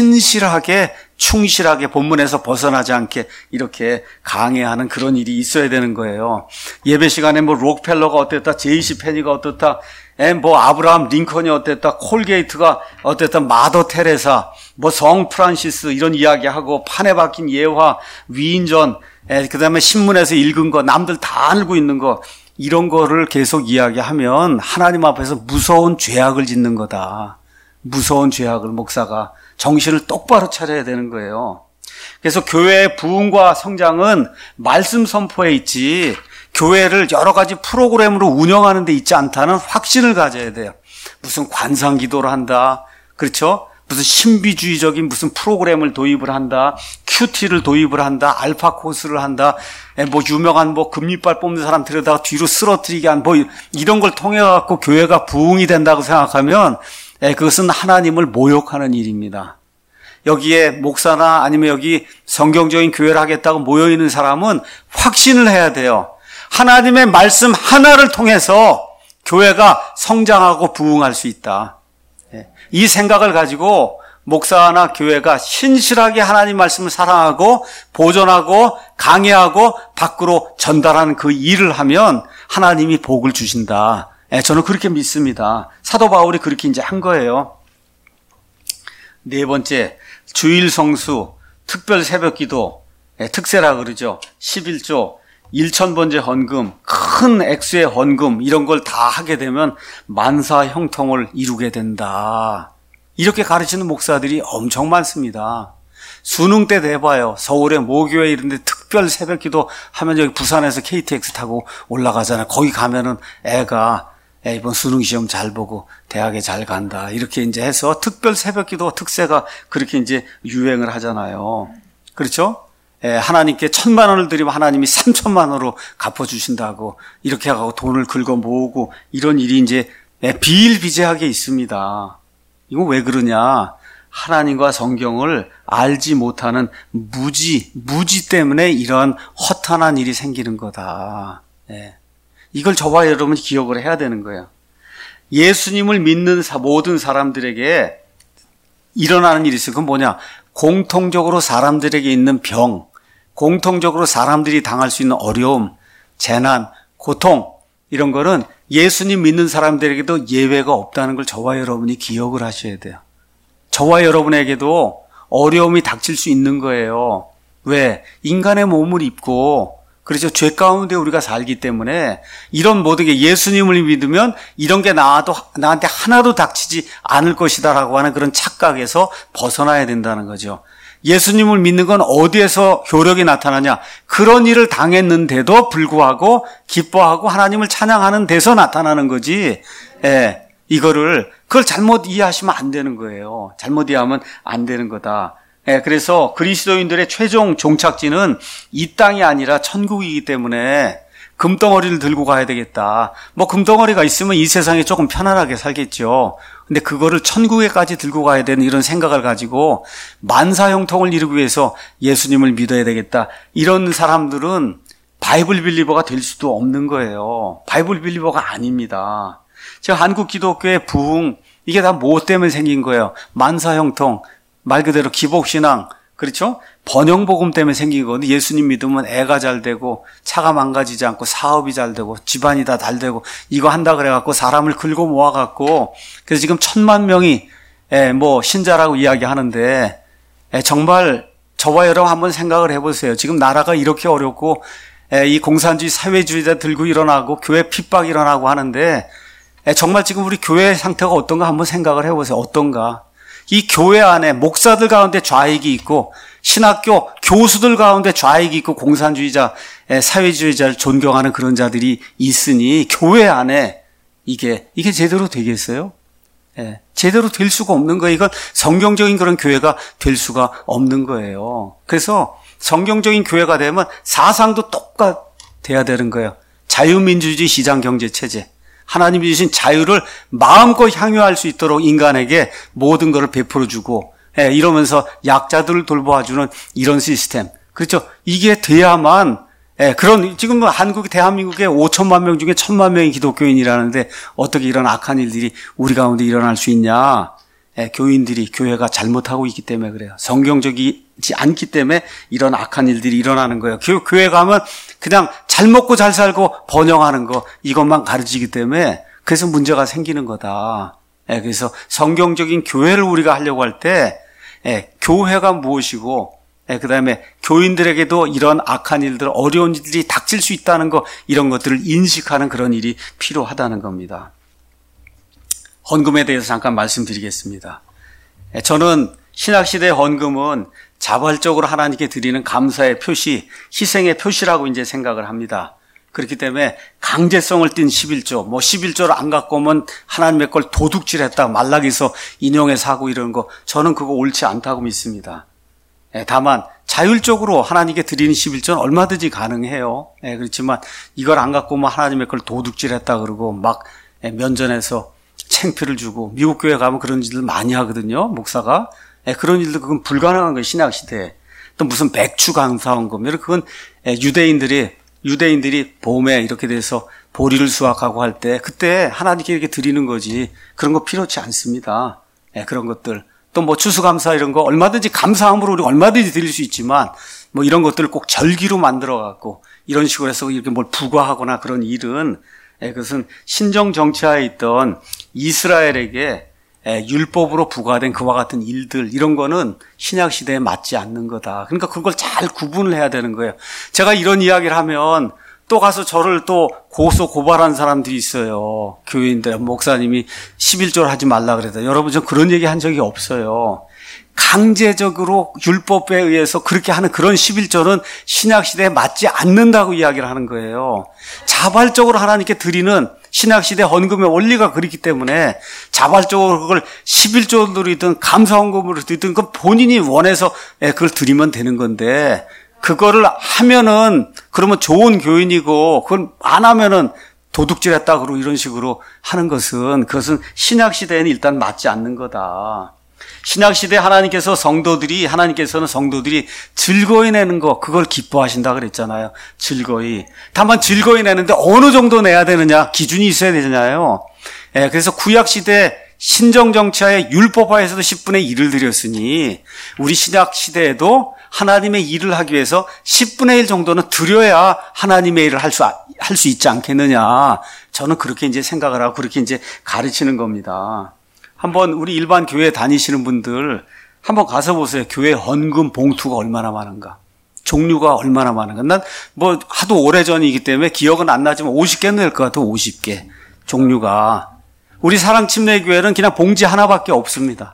Speaker 1: 신실하게 충실하게 본문에서 벗어나지 않게 이렇게 강해하는 그런 일이 있어야 되는 거예요. 예배 시간에 뭐 록펠러가 어땠다, 제이시 페니가 어떻다, 뭐 아브라함 링컨이 어땠다, 콜게이트가 어땠다, 마더 테레사, 뭐 성 프란시스 이런 이야기하고 판에 박힌 예화, 위인전, 그 다음에 신문에서 읽은 거, 남들 다 알고 있는 거, 이런 거를 계속 이야기하면 하나님 앞에서 무서운 죄악을 짓는 거다. 무서운 죄악을 목사가 정신을 똑바로 차려야 되는 거예요. 그래서 교회의 부흥과 성장은 말씀 선포에 있지 교회를 여러 가지 프로그램으로 운영하는 데 있지 않다는 확신을 가져야 돼요. 무슨 관상 기도를 한다, 그렇죠? 무슨 신비주의적인 무슨 프로그램을 도입을 한다, 큐티를 도입을 한다, 알파 코스를 한다, 뭐 유명한 뭐 금리빨 뽑는 사람 들여다가 뒤로 쓰러뜨리게 한 뭐 이런 걸 통해 갖고 교회가 부흥이 된다고 생각하면 그것은 하나님을 모욕하는 일입니다. 여기에 목사나 아니면 여기 성경적인 교회를 하겠다고 모여있는 사람은 확신을 해야 돼요. 하나님의 말씀 하나를 통해서 교회가 성장하고 부흥할 수 있다. 이 생각을 가지고 목사나 교회가 신실하게 하나님 말씀을 사랑하고 보존하고 강해하고 밖으로 전달하는 그 일을 하면 하나님이 복을 주신다. 저는 그렇게 믿습니다. 사도 바울이 그렇게 이제 한 거예요. 네 번째, 주일 성수, 특별 새벽 기도, 특세라 그러죠. 11조, 1,000번째 헌금, 큰 액수의 헌금 이런 걸 다 하게 되면 만사 형통을 이루게 된다. 이렇게 가르치는 목사들이 엄청 많습니다. 수능 때 돼봐요. 서울의 모교회 이런 데 특별 새벽기도 하면 여기 부산에서 KTX 타고 올라가잖아요. 거기 가면은 애가 이번 수능 시험 잘 보고 대학에 잘 간다. 이렇게 이제 해서 특별 새벽기도 특세가 그렇게 이제 유행을 하잖아요. 그렇죠? 하나님께 1,000만 원을 드리면 하나님이 3,000만 원으로 갚아주신다고 이렇게 하고 돈을 긁어 모으고 이런 일이 이제 비일비재하게 있습니다. 이거 왜 그러냐? 하나님과 성경을 알지 못하는 무지 때문에 이런 허탄한 일이 생기는 거다. 이걸 저와 여러분이 기억을 해야 되는 거예요. 예수님을 믿는 모든 사람들에게 일어나는 일이 있어요. 그건 뭐냐? 공통적으로 사람들에게 있는 병, 공통적으로 사람들이 당할 수 있는 어려움, 재난, 고통 이런 거는 예수님 믿는 사람들에게도 예외가 없다는 걸 저와 여러분이 기억을 하셔야 돼요. 저와 여러분에게도 어려움이 닥칠 수 있는 거예요. 왜? 인간의 몸을 입고 그렇죠. 죄 가운데 우리가 살기 때문에 이런 모든 게 예수님을 믿으면 이런 게 나한테 하나도 닥치지 않을 것이다라고 하는 그런 착각에서 벗어나야 된다는 거죠. 예수님을 믿는 건 어디에서 효력이 나타나냐? 그런 일을 당했는데도 불구하고 기뻐하고 하나님을 찬양하는 데서 나타나는 거지. 그걸 잘못 이해하시면 안 되는 거예요. 잘못 이해하면 안 되는 거다. 그래서 그리스도인들의 최종 종착지는 이 땅이 아니라 천국이기 때문에 금덩어리를 들고 가야 되겠다. 금덩어리가 있으면 이 세상에 조금 편안하게 살겠죠. 근데 그거를 천국에까지 들고 가야 되는 이런 생각을 가지고 만사 형통을 이루기 위해서 예수님을 믿어야 되겠다. 이런 사람들은 바이블 빌리버가 될 수도 없는 거예요. 바이블 빌리버가 아닙니다. 제가 한국 기독교의 부흥, 이게 다 뭐 때문에 생긴 거예요? 만사 형통, 말 그대로 기복신앙, 그렇죠? 번영복음 때문에 생긴 거거든요. 예수님 믿으면 애가 잘 되고 차가 망가지지 않고 사업이 잘 되고 집안이 다 잘 되고 이거 한다 그래갖고 사람을 긁어 모아갖고 그래서 지금 1,000만 명이 신자라고 이야기하는데 정말 저와 여러분 한번 생각을 해보세요. 지금 나라가 이렇게 어렵고 이 공산주의 사회주의자 들고 일어나고 교회 핍박 일어나고 하는데 정말 지금 우리 교회 상태가 어떤가 한번 생각을 해보세요. 어떤가? 이 교회 안에 목사들 가운데 좌익이 있고 신학교 교수들 가운데 좌익이 있고 공산주의자, 사회주의자를 존경하는 그런 자들이 있으니 교회 안에 이게 제대로 되겠어요? 제대로 될 수가 없는 거예요. 이건 성경적인 그런 교회가 될 수가 없는 거예요. 그래서 성경적인 교회가 되면 사상도 똑같아야 되는 거예요. 자유민주주의 시장경제체제. 하나님이 주신 자유를 마음껏 향유할 수 있도록 인간에게 모든 것을 베풀어주고 이러면서 약자들을 돌보아주는 이런 시스템. 그렇죠. 이게 돼야만 지금 대한민국에 5천만 명 중에 1,000만 명이 기독교인이라는데 어떻게 이런 악한 일들이 우리 가운데 일어날 수 있냐. 교회가 잘못하고 있기 때문에 그래요. 성경적이지 않기 때문에 이런 악한 일들이 일어나는 거예요. 교회 가면 그냥 잘 먹고 잘 살고 번영하는 거 이것만 가르치기 때문에 그래서 문제가 생기는 거다. 그래서 성경적인 교회를 우리가 하려고 할 때 교회가 무엇이고 그다음에 교인들에게도 이런 악한 일들, 어려운 일들이 닥칠 수 있다는 거 이런 것들을 인식하는 그런 일이 필요하다는 겁니다. 헌금에 대해서 잠깐 말씀드리겠습니다. 저는 신학시대의 헌금은 자발적으로 하나님께 드리는 감사의 표시, 희생의 표시라고 이제 생각을 합니다. 그렇기 때문에 강제성을 띤 11조, 11조를 안 갖고 오면 하나님의 걸 도둑질했다, 말라기서 인용해서 하고 이런 거, 저는 그거 옳지 않다고 믿습니다. 다만 자율적으로 하나님께 드리는 11조는 얼마든지 가능해요. 그렇지만 이걸 안 갖고 오면 하나님의 걸 도둑질했다 그러고 막 면전에서 창피를 주고 미국 교회 가면 그런 일들 많이 하거든요. 목사가. 그런 일도 그건 불가능한 거예요. 신학시대에. 또 무슨 맥주 강사원금 그건 유대인들이 봄에 이렇게 돼서 보리를 수확하고 할 때 그때 하나님께 이렇게 드리는 거지. 그런 거 필요치 않습니다. 그런 것들. 또 추수감사 이런 거 얼마든지 감사함으로 우리 얼마든지 드릴 수 있지만 이런 것들을 꼭 절기로 만들어 갖고 이런 식으로 해서 이렇게 뭘 부과하거나 그런 일은 그것은 신정 정치하에 있던 이스라엘에게 율법으로 부과된 그와 같은 일들, 이런 거는 신약 시대에 맞지 않는 거다. 그러니까 그걸 잘 구분을 해야 되는 거예요. 제가 이런 이야기를 하면 또 가서 저를 또 고발한 사람들이 있어요. 교인들, 목사님이 11조를 하지 말라 그래서. 여러분, 전 그런 얘기 한 적이 없어요. 강제적으로 율법에 의해서 그렇게 하는 그런 11조는 신약시대에 맞지 않는다고 이야기를 하는 거예요. 자발적으로 하나님께 드리는 신약시대 헌금의 원리가 그렇기 때문에 자발적으로 그걸 11조들이든 감사헌금으로 드리든 그 본인이 원해서 그걸 드리면 되는 건데, 그거를 하면은 그러면 좋은 교인이고 그걸 안 하면은 도둑질했다 그러고 이런 식으로 하는 것은, 그것은 신약시대에는 일단 맞지 않는 거다. 신약시대 하나님께서는 성도들이 즐거이 내는 거, 그걸 기뻐하신다 그랬잖아요. 즐거이. 다만 즐거이 내는데 어느 정도 내야 되느냐, 기준이 있어야 되잖아요. 그래서 구약시대 신정정치하에 율법화에서도 10분의 1을 드렸으니 우리 신약시대에도 하나님의 일을 하기 위해서 10분의 1 정도는 드려야 하나님의 일을 할 수 있지 않겠느냐. 저는 그렇게 이제 생각을 하고 그렇게 이제 가르치는 겁니다. 한번 우리 일반 교회 다니시는 분들 한번 가서 보세요. 교회 헌금 봉투가 얼마나 많은가, 종류가 얼마나 많은가. 난 뭐 하도 오래전이기 때문에 기억은 안 나지만 50개는 될 것 같아요. 50개 종류가. 우리 사랑침례교회는 그냥 봉지 하나밖에 없습니다.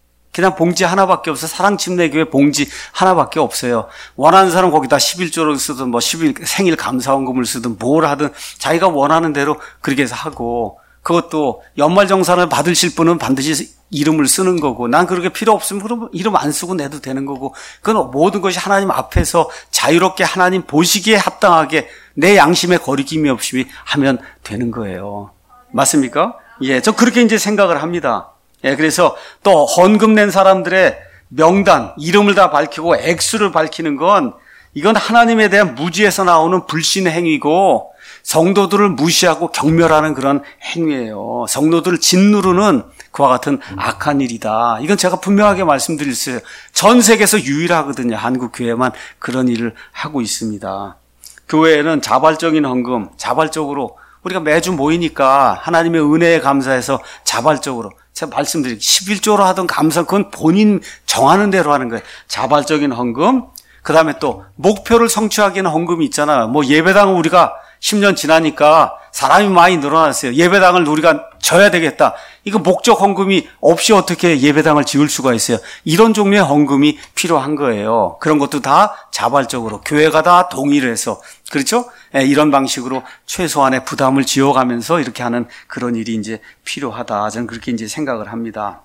Speaker 1: 그냥 봉지 하나밖에 없어요. 사랑침례교회 봉지 하나밖에 없어요. 원하는 사람 거기다 11조를 쓰든 뭐 10일 생일 감사헌금을 쓰든 뭘 하든 자기가 원하는 대로 그렇게 해서 하고, 그것도 연말정산을 받으실 분은 반드시 이름을 쓰는 거고, 난 그렇게 필요 없으면 그럼 이름 안 쓰고 내도 되는 거고, 그건 모든 것이 하나님 앞에서 자유롭게 하나님 보시기에 합당하게 내 양심에 거리낌이 없이 하면 되는 거예요. 맞습니까? 예, 저 그렇게 이제 생각을 합니다. 예, 그래서 또 헌금 낸 사람들의 명단, 이름을 다 밝히고 액수를 밝히는 건, 이건 하나님에 대한 무지에서 나오는 불신의 행위고 성도들을 무시하고 경멸하는 그런 행위예요. 성도들을 짓누르는 그와 같은 악한 일이다. 이건 제가 분명하게 말씀드렸어요. 전 세계에서 유일하거든요. 한국 교회만 그런 일을 하고 있습니다. 교회에는 자발적인 헌금, 자발적으로 우리가 매주 모이니까 하나님의 은혜에 감사해서 자발적으로, 제가 말씀드린 11조로 하던 감사, 그건 본인 정하는 대로 하는 거예요. 자발적인 헌금, 그 다음에 또 목표를 성취하기에는 헌금이 있잖아요. 뭐 예배당은 우리가 10년 지나니까 사람이 많이 늘어났어요. 예배당을 우리가 져야 되겠다. 이거 목적 헌금이 없이 어떻게 예배당을 지을 수가 있어요. 이런 종류의 헌금이 필요한 거예요. 그런 것도 다 자발적으로 교회가 다 동의를 해서, 그렇죠? 이런 방식으로 최소한의 부담을 지어가면서 이렇게 하는 그런 일이 이제 필요하다. 저는 그렇게 이제 생각을 합니다.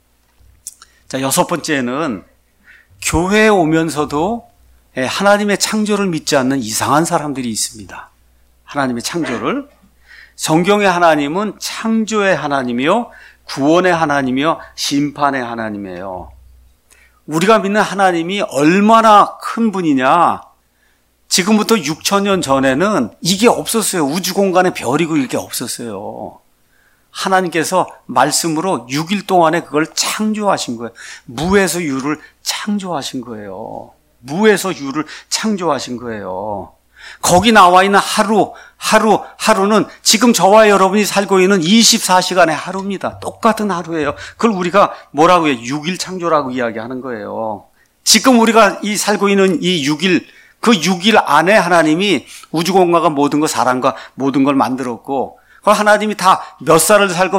Speaker 1: 자, 6번째는 교회에 오면서도 하나님의 창조를 믿지 않는 이상한 사람들이 있습니다. 하나님의 창조를. 성경의 하나님은 창조의 하나님이요, 구원의 하나님이요, 심판의 하나님이에요. 우리가 믿는 하나님이 얼마나 큰 분이냐. 지금부터 6,000년 전에는 이게 없었어요. 우주 공간에 별이고 이게 없었어요. 하나님께서 말씀으로 6일 동안에 그걸 창조하신 거예요. 무에서 유를 창조하신 거예요. 무에서 유를 창조하신 거예요. 거기 나와 있는 하루는 지금 저와 여러분이 살고 있는 24시간의 하루입니다. 똑같은 하루예요. 그걸 우리가 뭐라고 해요? 6일 창조라고 이야기하는 거예요. 지금 우리가 살고 있는 이 6일, 그 6일 안에 하나님이 우주공간과 모든 것, 사람과 모든 걸 만들었고, 하나님이 다 몇 살을 살고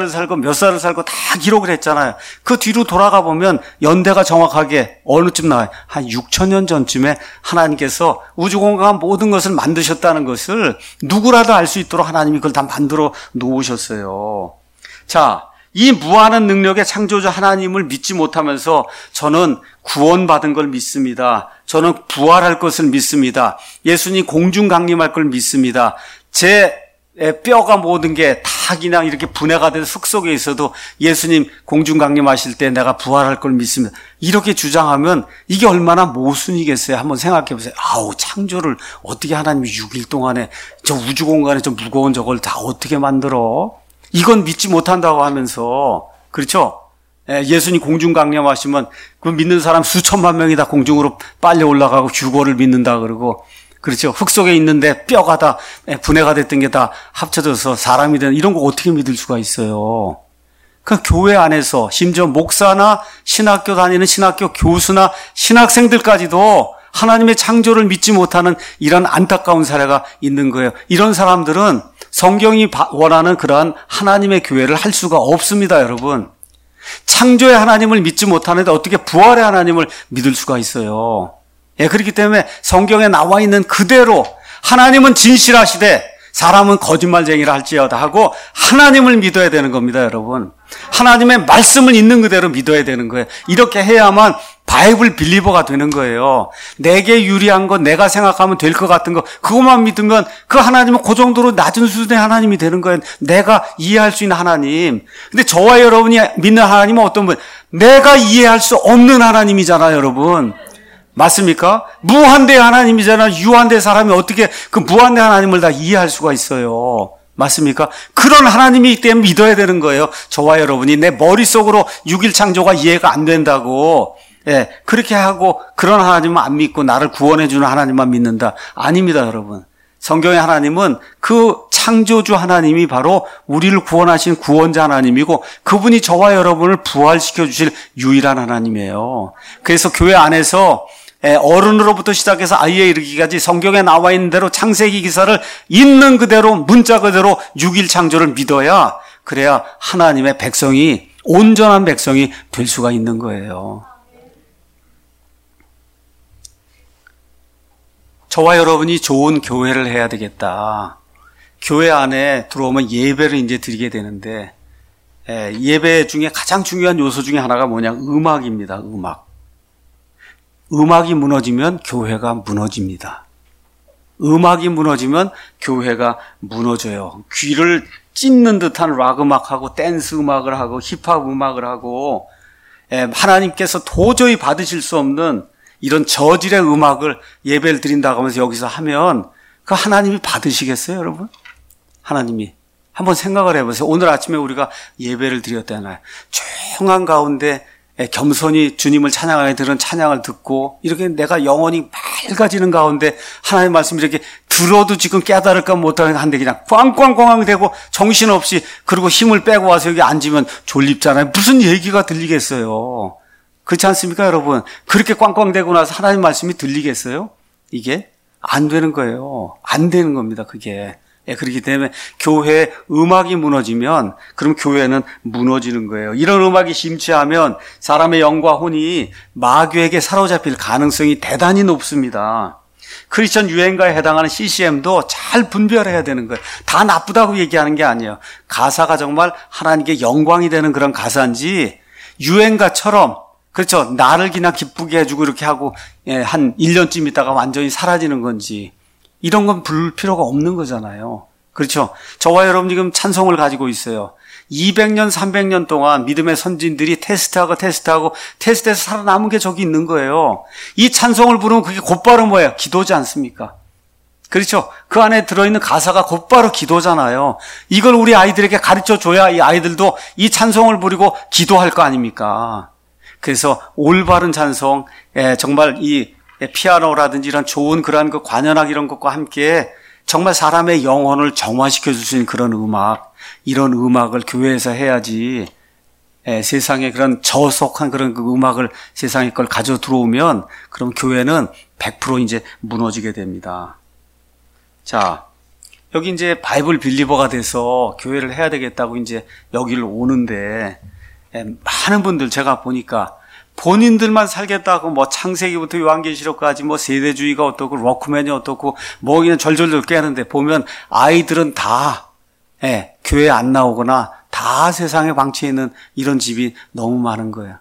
Speaker 1: 다 기록을 했잖아요. 그 뒤로 돌아가 보면 연대가 정확하게 어느쯤 나와요. 한 6,000년 전쯤에 하나님께서 우주공간 모든 것을 만드셨다는 것을 누구라도 알 수 있도록 하나님이 그걸 다 만들어 놓으셨어요. 자, 이 무한한 능력의 창조자 하나님을 믿지 못하면서 저는 구원받은 걸 믿습니다. 저는 부활할 것을 믿습니다. 예수님 공중 강림할 걸 믿습니다. 제 뼈가 모든 게 다 그냥 이렇게 분해가 돼서 흙 속에 있어도 예수님 공중 강림하실 때 내가 부활할 걸 믿습니다. 이렇게 주장하면 이게 얼마나 모순이겠어요. 한번 생각해 보세요. 아우, 창조를 어떻게 하나님이 6일 동안에 저 우주 공간에 저 무거운 저걸 다 어떻게 만들어? 이건 믿지 못한다고 하면서, 그렇죠? 예수님 공중 강림하시면 그 믿는 사람 수천만 명이 다 공중으로 빨리 올라가고 휴거를 믿는다 그러고, 그렇죠. 흙 속에 있는데 뼈가 다 분해가 됐던 게 다 합쳐져서 사람이 되는, 이런 거 어떻게 믿을 수가 있어요? 그 교회 안에서 심지어 목사나 신학교 다니는 신학교 교수나 신학생들까지도 하나님의 창조를 믿지 못하는 이런 안타까운 사례가 있는 거예요. 이런 사람들은 성경이 원하는 그러한 하나님의 교회를 할 수가 없습니다, 여러분. 창조의 하나님을 믿지 못하는데 어떻게 부활의 하나님을 믿을 수가 있어요. 예, 그렇기 때문에 성경에 나와 있는 그대로 하나님은 진실하시되 사람은 거짓말쟁이라 할지어다 하고 하나님을 믿어야 되는 겁니다, 여러분. 하나님의 말씀을 있는 그대로 믿어야 되는 거예요. 이렇게 해야만 바이블 빌리버가 되는 거예요. 내게 유리한 거, 내가 생각하면 될 것 같은 거, 그것만 믿으면 그 하나님은 그 정도로 낮은 수준의 하나님이 되는 거예요. 내가 이해할 수 있는 하나님. 근데 저와 여러분이 믿는 하나님은 어떤 분? 내가 이해할 수 없는 하나님이잖아요, 여러분. 맞습니까? 무한대 하나님이잖아요. 유한대 사람이 어떻게 그 무한대 하나님을 다 이해할 수가 있어요. 맞습니까? 그런 하나님이기 때문에 믿어야 되는 거예요. 저와 여러분이 내 머릿속으로 6일 창조가 이해가 안 된다고, 예, 그렇게 하고 그런 하나님은 안 믿고 나를 구원해 주는 하나님만 믿는다. 아닙니다, 여러분. 성경의 하나님은 그 창조주 하나님이 바로 우리를 구원하신 구원자 하나님이고 그분이 저와 여러분을 부활시켜 주실 유일한 하나님이에요. 그래서 교회 안에서 어른으로부터 시작해서 아이에 이르기까지 성경에 나와 있는 대로 창세기 기사를 있는 그대로 문자 그대로 6일 창조를 믿어야, 그래야 하나님의 백성이, 온전한 백성이 될 수가 있는 거예요. 저와 여러분이 좋은 교회를 해야 되겠다. 교회 안에 들어오면 예배를 이제 드리게 되는데, 예배 중에 가장 중요한 요소 중에 하나가 뭐냐? 음악입니다. 음악. 음악이 무너지면 교회가 무너집니다. 음악이 무너지면 교회가 무너져요. 귀를 찢는 듯한 락 음악하고 댄스 음악을 하고 힙합 음악을 하고, 하나님께서 도저히 받으실 수 없는 이런 저질의 음악을 예배를 드린다고 하면서 여기서 하면 그 하나님이 받으시겠어요, 여러분? 하나님이. 한번 생각을 해보세요. 오늘 아침에 우리가 예배를 드렸잖아요. 조용한 가운데 겸손히 주님을 찬양하게 들은 찬양을 듣고 이렇게 내가 영혼이 맑아지는 가운데 하나님의 말씀 이렇게 들어도 지금 깨달을까 못하는데 그냥 꽝꽝꽝꽝 대고 정신없이, 그리고 힘을 빼고 와서 여기 앉으면 졸립잖아요. 무슨 얘기가 들리겠어요? 그렇지 않습니까, 여러분? 그렇게 꽝꽝대고 나서 하나님 말씀이 들리겠어요? 이게 안 되는 거예요. 안 되는 겁니다, 그게. 그렇기 때문에 교회에 음악이 무너지면 그럼 교회는 무너지는 거예요. 이런 음악이 심취하면 사람의 영과 혼이 마귀에게 사로잡힐 가능성이 대단히 높습니다. 크리스천 유행가에 해당하는 CCM도 잘 분별해야 되는 거예요. 다 나쁘다고 얘기하는 게 아니에요. 가사가 정말 하나님께 영광이 되는 그런 가사인지, 유행가처럼, 그렇죠, 나를 그냥 기쁘게 해주고 이렇게 하고 한 1년쯤 있다가 완전히 사라지는 건지, 이런 건 부를 필요가 없는 거잖아요. 그렇죠? 저와 여러분 지금 찬송을 가지고 있어요. 200년, 300년 동안 믿음의 선진들이 테스트해서 살아남은 게 저기 있는 거예요. 이 찬송을 부르면 그게 곧바로 뭐예요? 기도지 않습니까? 그렇죠? 그 안에 들어있는 가사가 곧바로 기도잖아요. 이걸 우리 아이들에게 가르쳐줘야 이 아이들도 이 찬송을 부르고 기도할 거 아닙니까? 그래서 올바른 찬송, 정말 이 피아노라든지 이런 좋은 그러한 그 관현악 이런 것과 함께 정말 사람의 영혼을 정화시켜 줄 수 있는 그런 음악, 이런 음악을 교회에서 해야지, 세상에 그런 저속한 그런 그 음악을 세상에 걸 가져 들어오면 그럼 교회는 100% 이제 무너지게 됩니다. 자, 여기 이제 바이블 빌리버가 돼서 교회를 해야 되겠다고 이제 여기를 오는데, 많은 분들 제가 보니까 본인들만 살겠다고 뭐 창세기부터 요한계시록까지 뭐 세대주의가 어떻고 워크맨이 어떻고 뭐 그냥 절절절 깨는데, 보면 아이들은 다 교회 안 나오거나 다 세상에 방치해 있는 이런 집이 너무 많은 거예요.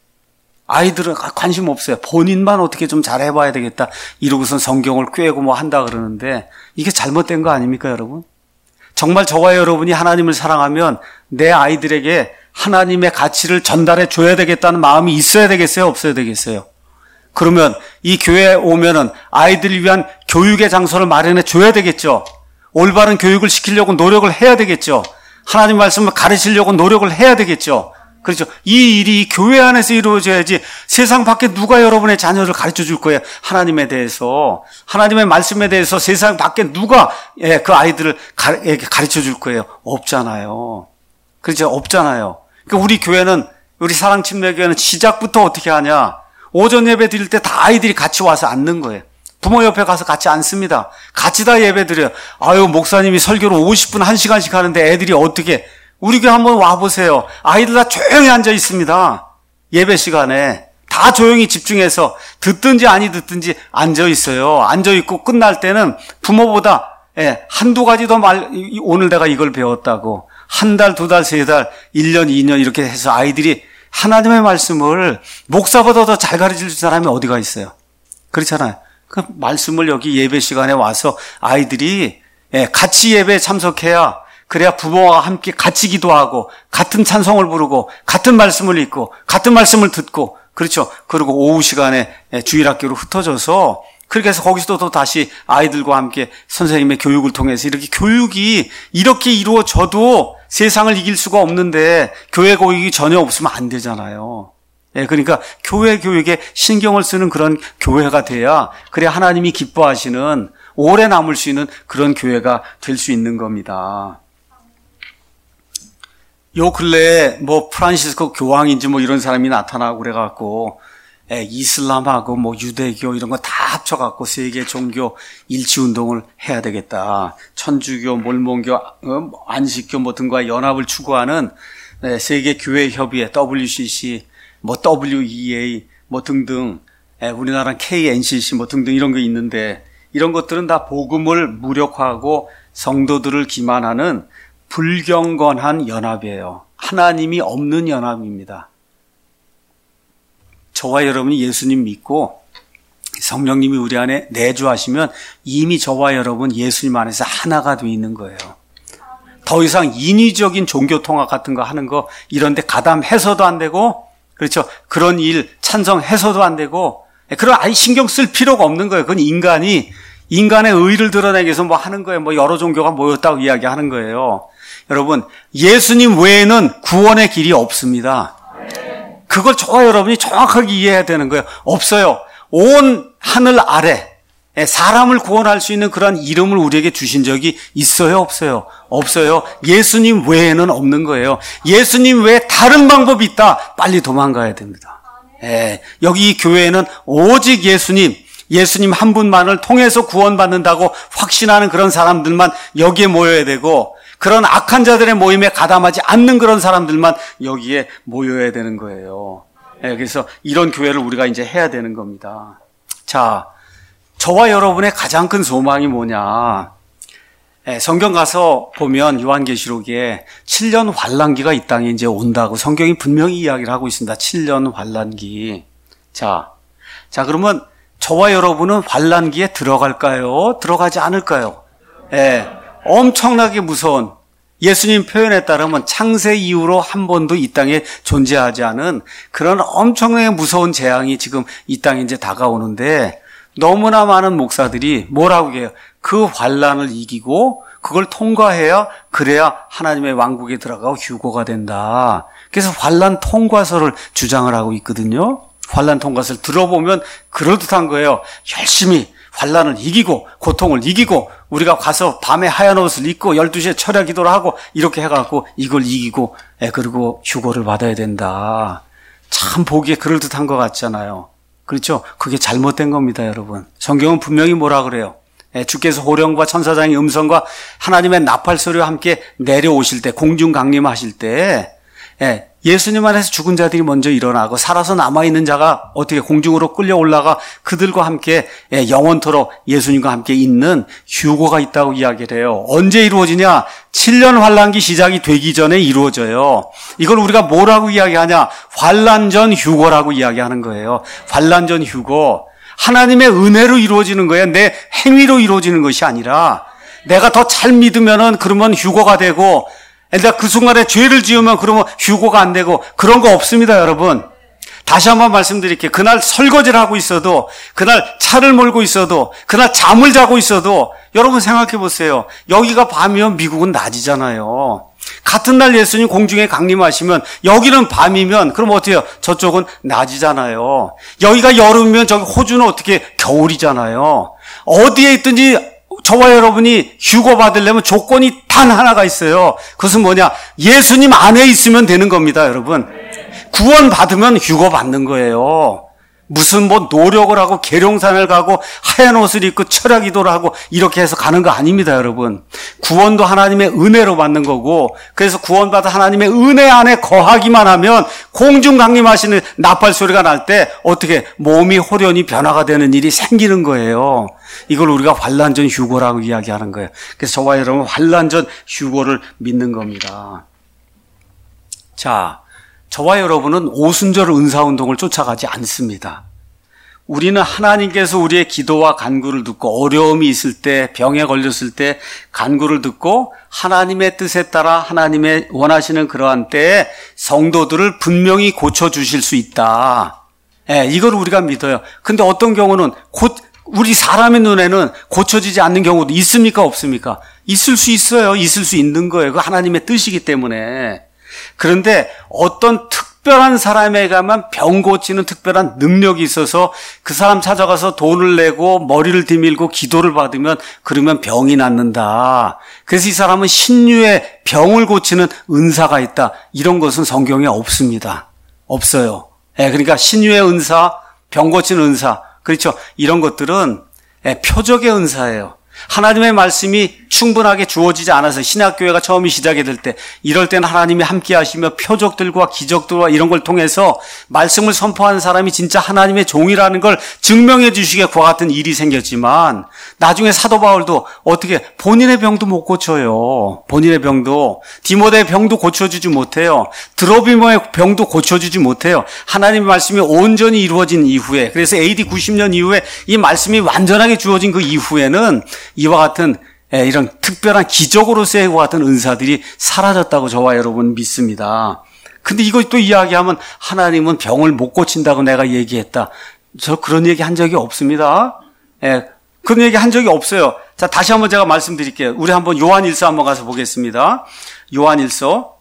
Speaker 1: 아이들은 관심 없어요. 본인만 어떻게 좀 잘해봐야 되겠다 이러고선 성경을 꿰고 뭐 한다 그러는데, 이게 잘못된 거 아닙니까, 여러분? 정말 저와 여러분이 하나님을 사랑하면 내 아이들에게 하나님의 가치를 전달해 줘야 되겠다는 마음이 있어야 되겠어요? 없어야 되겠어요? 그러면 이 교회에 오면은 아이들을 위한 교육의 장소를 마련해 줘야 되겠죠? 올바른 교육을 시키려고 노력을 해야 되겠죠? 하나님 말씀을 가르치려고 노력을 해야 되겠죠? 그렇죠? 이 일이 교회 안에서 이루어져야지 세상 밖에 누가 여러분의 자녀를 가르쳐 줄 거예요? 하나님에 대해서, 하나님의 말씀에 대해서 세상 밖에 누가 그 아이들을 가르쳐 줄 거예요? 없잖아요. 그렇죠? 없잖아요. 그러니까 우리 교회는, 우리 사랑침례교회는 시작부터 어떻게 하냐? 오전 예배 드릴 때 다 아이들이 같이 와서 앉는 거예요. 부모 옆에 가서 같이 앉습니다. 같이 다 예배 드려요. 아유, 목사님이 설교를 50분, 1시간씩 하는데 애들이 어떻게, 우리 교회 한번 와보세요. 아이들 다 조용히 앉아 있습니다. 예배 시간에. 다 조용히 집중해서 듣든지 아니 듣든지 앉아 있어요. 앉아 있고 끝날 때는 부모보다 한두 가지 더 오늘 내가 이걸 배웠다고. 한 달, 두 달, 세 달, 1년, 2년 이렇게 해서 아이들이 하나님의 말씀을 목사보다 더 잘 가르칠 사람이 어디가 있어요? 그렇잖아요. 그 말씀을 여기 예배 시간에 와서 아이들이 같이 예배에 참석해야, 그래야 부모와 함께 같이 기도하고 같은 찬송을 부르고 같은 말씀을 읽고 같은 말씀을 듣고, 그렇죠. 그리고 오후 시간에 주일학교로 흩어져서 그렇게 해서 거기서도 또 다시 아이들과 함께 선생님의 교육을 통해서 이렇게 교육이 이렇게 이루어져도 세상을 이길 수가 없는데 교회 교육이 전혀 없으면 안 되잖아요. 그러니까 교회 교육에 신경을 쓰는 그런 교회가 돼야, 그래야 하나님이 기뻐하시는, 오래 남을 수 있는 그런 교회가 될 수 있는 겁니다. 요 근래에 프란시스코 교황인지 이런 사람이 나타나고 그래갖고 이슬람하고 유대교 이런 거 다 합쳐갖고 세계 종교 일치 운동을 해야 되겠다. 천주교, 몰몬교, 안식교 등과 연합을 추구하는 세계 교회 협의회 WCC, WEA 등등, 우리나라 KNCC 등등 이런 거 있는데, 이런 것들은 다 복음을 무력화하고 성도들을 기만하는 불경건한 연합이에요. 하나님이 없는 연합입니다. 저와 여러분이 예수님 믿고 성령님이 우리 안에 내주하시면 이미 저와 여러분 예수님 안에서 하나가 돼 있는 거예요. 더 이상 인위적인 종교 통합 같은 거 하는 거 이런 데 가담해서도 안 되고, 그렇죠. 그런 일 찬성해서도 안 되고, 그런 아예 신경 쓸 필요가 없는 거예요. 그건 인간의 의의를 드러내기 위해서 하는 거예요. 여러 종교가 모였다고 이야기하는 거예요. 여러분, 예수님 외에는 구원의 길이 없습니다. 그걸 저와 여러분이 정확하게 이해해야 되는 거예요. 없어요. 온 하늘 아래 사람을 구원할 수 있는 그런 이름을 우리에게 주신 적이 있어요? 없어요? 없어요. 예수님 외에는 없는 거예요. 예수님 외에 다른 방법이 있다. 빨리 도망가야 됩니다. 여기 이 교회에는 오직 예수님 한 분만을 통해서 구원받는다고 확신하는 그런 사람들만 여기에 모여야 되고, 그런 악한 자들의 모임에 가담하지 않는 그런 사람들만 여기에 모여야 되는 거예요. 그래서 이런 교회를 우리가 이제 해야 되는 겁니다. 자, 저와 여러분의 가장 큰 소망이 뭐냐? 성경 가서 보면 요한계시록에 7년 환란기가 이 땅에 이제 온다고 성경이 분명히 이야기를 하고 있습니다. 7년 환란기. 자, 그러면 저와 여러분은 환란기에 들어갈까요? 들어가지 않을까요? 엄청나게 무서운, 예수님 표현에 따르면 창세 이후로 한 번도 이 땅에 존재하지 않은 그런 엄청나게 무서운 재앙이 지금 이 땅에 이제 다가오는데, 너무나 많은 목사들이 뭐라고 해요? 그 환란을 이기고 그걸 통과해야, 그래야 하나님의 왕국에 들어가고 휴거가 된다. 그래서 환란 통과서를 주장을 하고 있거든요. 환란 통과서를 들어보면 그럴듯한 거예요. 열심히 환란을 이기고 고통을 이기고 우리가 가서 밤에 하얀 옷을 입고 12시에 철야 기도를 하고 이렇게 해갖고 이걸 이기고 그리고 휴거를 받아야 된다. 참 보기에 그럴듯한 것 같잖아요. 그렇죠? 그게 잘못된 겁니다, 여러분. 성경은 분명히 뭐라 그래요? 주께서 호령과 천사장의 음성과 하나님의 나팔 소리와 함께 내려오실 때, 공중 강림하실 때 예수님 안에서 죽은 자들이 먼저 일어나고 살아서 남아있는 자가 어떻게 공중으로 끌려 올라가 그들과 함께 영원토록 예수님과 함께 있는 휴거가 있다고 이야기를 해요. 언제 이루어지냐? 7년 환란기 시작이 되기 전에 이루어져요. 이걸 우리가 뭐라고 이야기하냐? 환란 전 휴거라고 이야기하는 거예요. 환란 전 휴거. 하나님의 은혜로 이루어지는 거예요. 내 행위로 이루어지는 것이 아니라, 내가 더 잘 믿으면은 그러면 휴거가 되고, 내가 그 순간에 죄를 지으면 그러면 휴거가 안 되고, 그런 거 없습니다, 여러분. 다시 한번 말씀드릴게요. 그날 설거지를 하고 있어도, 그날 차를 몰고 있어도, 그날 잠을 자고 있어도, 여러분 생각해 보세요. 여기가 밤이면 미국은 낮이잖아요. 같은 날 예수님 공중에 강림하시면 여기는 밤이면 그럼 어떻게 해요? 저쪽은 낮이잖아요. 여기가 여름이면 저기 호주는 어떻게 겨울이잖아요. 어디에 있든지 저와 여러분이 휴거 받으려면 조건이 단 하나가 있어요. 그것은 뭐냐? 예수님 안에 있으면 되는 겁니다, 여러분. 구원 받으면 휴거 받는 거예요. 무슨 뭐 노력을 하고 계룡산을 가고 하얀 옷을 입고 철야기도를 하고 이렇게 해서 가는 거 아닙니다, 여러분. 구원도 하나님의 은혜로 받는 거고, 그래서 구원받아 하나님의 은혜 안에 거하기만 하면 공중 강림하시는 나팔 소리가 날 때 어떻게 몸이 호련히 변화가 되는 일이 생기는 거예요. 이걸 우리가 환난전 휴거라고 이야기하는 거예요. 그래서 저와 여러분 환난전 휴거를 믿는 겁니다. 자, 저와 여러분은 오순절 은사운동을 쫓아가지 않습니다. 우리는 하나님께서 우리의 기도와 간구를 듣고 어려움이 있을 때, 병에 걸렸을 때 간구를 듣고 하나님의 뜻에 따라 하나님의 원하시는 그러한 때에 성도들을 분명히 고쳐주실 수 있다. 이걸 우리가 믿어요. 근데 어떤 경우는 우리 사람의 눈에는 고쳐지지 않는 경우도 있습니까? 없습니까? 있을 수 있어요. 있을 수 있는 거예요. 그 하나님의 뜻이기 때문에. 그런데 어떤 특별한 사람에게만 병 고치는 특별한 능력이 있어서 그 사람 찾아가서 돈을 내고 머리를 디밀고 기도를 받으면 그러면 병이 낫는다. 그래서 이 사람은 신유의 병을 고치는 은사가 있다. 이런 것은 성경에 없습니다. 없어요. 그러니까 신유의 은사, 병 고치는 은사, 그렇죠. 이런 것들은 표적의 은사예요. 하나님의 말씀이 충분하게 주어지지 않아서 신학교회가 처음이 시작이 될 때 이럴 때는 하나님이 함께 하시며 표적들과 기적들과 이런 걸 통해서 말씀을 선포하는 사람이 진짜 하나님의 종이라는 걸 증명해 주시기에 그와 같은 일이 생겼지만 나중에 사도 바울도 어떻게 본인의 병도 못 고쳐요. 본인의 병도 디모데의 병도 고쳐주지 못해요. 드로비모의 병도 고쳐주지 못해요. 하나님의 말씀이 온전히 이루어진 이후에 그래서 AD 90년 이후에 이 말씀이 완전하게 주어진 그 이후에는 이와 같은 이런 특별한 기적으로서의 와 같은 은사들이 사라졌다고 저와 여러분 믿습니다. 근데 이거 또 이야기하면 하나님은 병을 못 고친다고 내가 얘기했다. 저 그런 얘기 한 적이 없습니다. 그런 얘기 한 적이 없어요. 자, 다시 한번 제가 말씀드릴게요. 우리 한번 요한일서 한번 가서 보겠습니다. 요한일서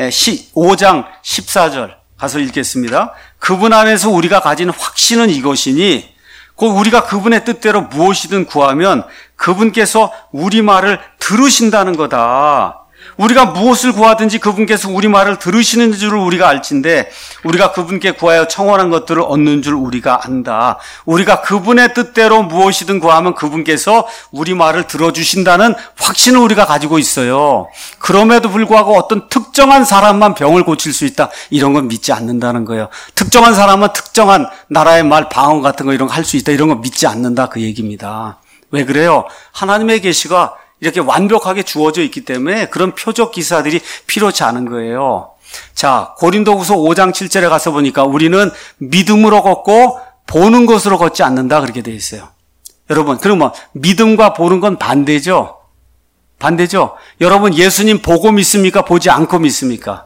Speaker 1: 5장 14절 가서 읽겠습니다. 그분 안에서 우리가 가진 확신은 이것이니 곧 우리가 그분의 뜻대로 무엇이든 구하면 그분께서 우리 말을 들으신다는 거다. 우리가 무엇을 구하든지 그분께서 우리 말을 들으시는 줄을 우리가 알진데 우리가 그분께 구하여 청원한 것들을 얻는 줄 우리가 안다. 우리가 그분의 뜻대로 무엇이든 구하면 그분께서 우리 말을 들어주신다는 확신을 우리가 가지고 있어요. 그럼에도 불구하고 어떤 특정한 사람만 병을 고칠 수 있다. 이런 건 믿지 않는다는 거예요. 특정한 사람은 특정한 나라의 말 방언 같은 거 이런 거 할 수 있다. 이런 거 믿지 않는다. 그 얘기입니다. 왜 그래요? 하나님의 계시가 이렇게 완벽하게 주어져 있기 때문에 그런 표적 기사들이 필요치 않은 거예요. 자, 고린도후서 5장 7절에 가서 보니까 우리는 믿음으로 걷고 보는 것으로 걷지 않는다 그렇게 돼 있어요. 여러분, 그러면 믿음과 보는 건 반대죠? 반대죠? 여러분, 예수님 보고 믿습니까? 보지 않고 믿습니까?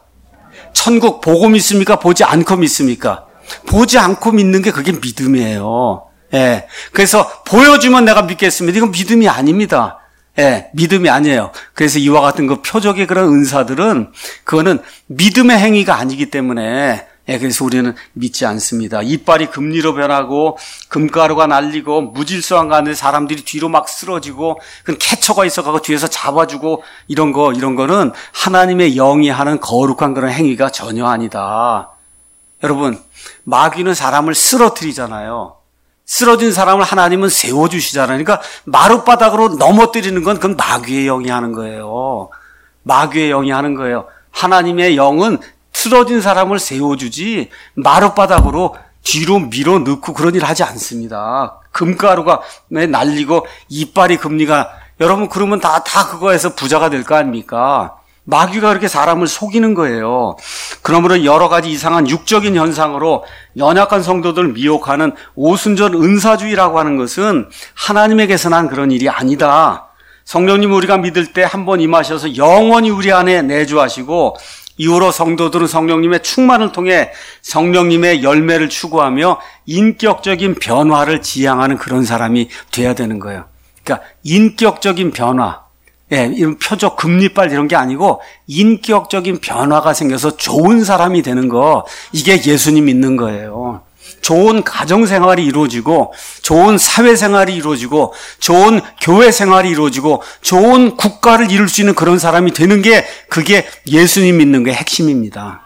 Speaker 1: 천국 보고 믿습니까? 보지 않고 믿습니까? 보지 않고 믿는 게 그게 믿음이에요. 그래서 보여주면 내가 믿겠습니다. 이건 믿음이 아닙니다. 믿음이 아니에요. 그래서 이와 같은 그 표적의 그런 은사들은 그거는 믿음의 행위가 아니기 때문에 그래서 우리는 믿지 않습니다. 이빨이 금리로 변하고 금가루가 날리고 무질서한 가운데 사람들이 뒤로 막 쓰러지고 그 캐쳐가 있어가고 뒤에서 잡아주고 이런 거는 하나님의 영이 하는 거룩한 그런 행위가 전혀 아니다. 여러분, 마귀는 사람을 쓰러뜨리잖아요. 쓰러진 사람을 하나님은 세워주시잖아요. 그러니까 마룻바닥으로 넘어뜨리는 건 그건 마귀의 영이 하는 거예요. 마귀의 영이 하는 거예요. 하나님의 영은 쓰러진 사람을 세워주지 마룻바닥으로 뒤로 밀어 넣고 그런 일 하지 않습니다. 금가루가 날리고 이빨이 금리가 여러분 그러면 다 그거에서 부자가 될 거 아닙니까? 마귀가 그렇게 사람을 속이는 거예요. 그러므로 여러 가지 이상한 육적인 현상으로 연약한 성도들을 미혹하는 오순절 은사주의라고 하는 것은 하나님에게서 난 그런 일이 아니다. 성령님 우리가 믿을 때 한 번 임하셔서 영원히 우리 안에 내주하시고 이후로 성도들은 성령님의 충만을 통해 성령님의 열매를 추구하며 인격적인 변화를 지향하는 그런 사람이 돼야 되는 거예요. 그러니까 인격적인 변화. 이런 표적, 금리빨 이런 게 아니고 인격적인 변화가 생겨서 좋은 사람이 되는 거, 이게 예수님 믿는 거예요. 좋은 가정생활이 이루어지고 좋은 사회생활이 이루어지고 좋은 교회생활이 이루어지고 좋은 국가를 이룰 수 있는 그런 사람이 되는 게 그게 예수님 믿는 게 핵심입니다.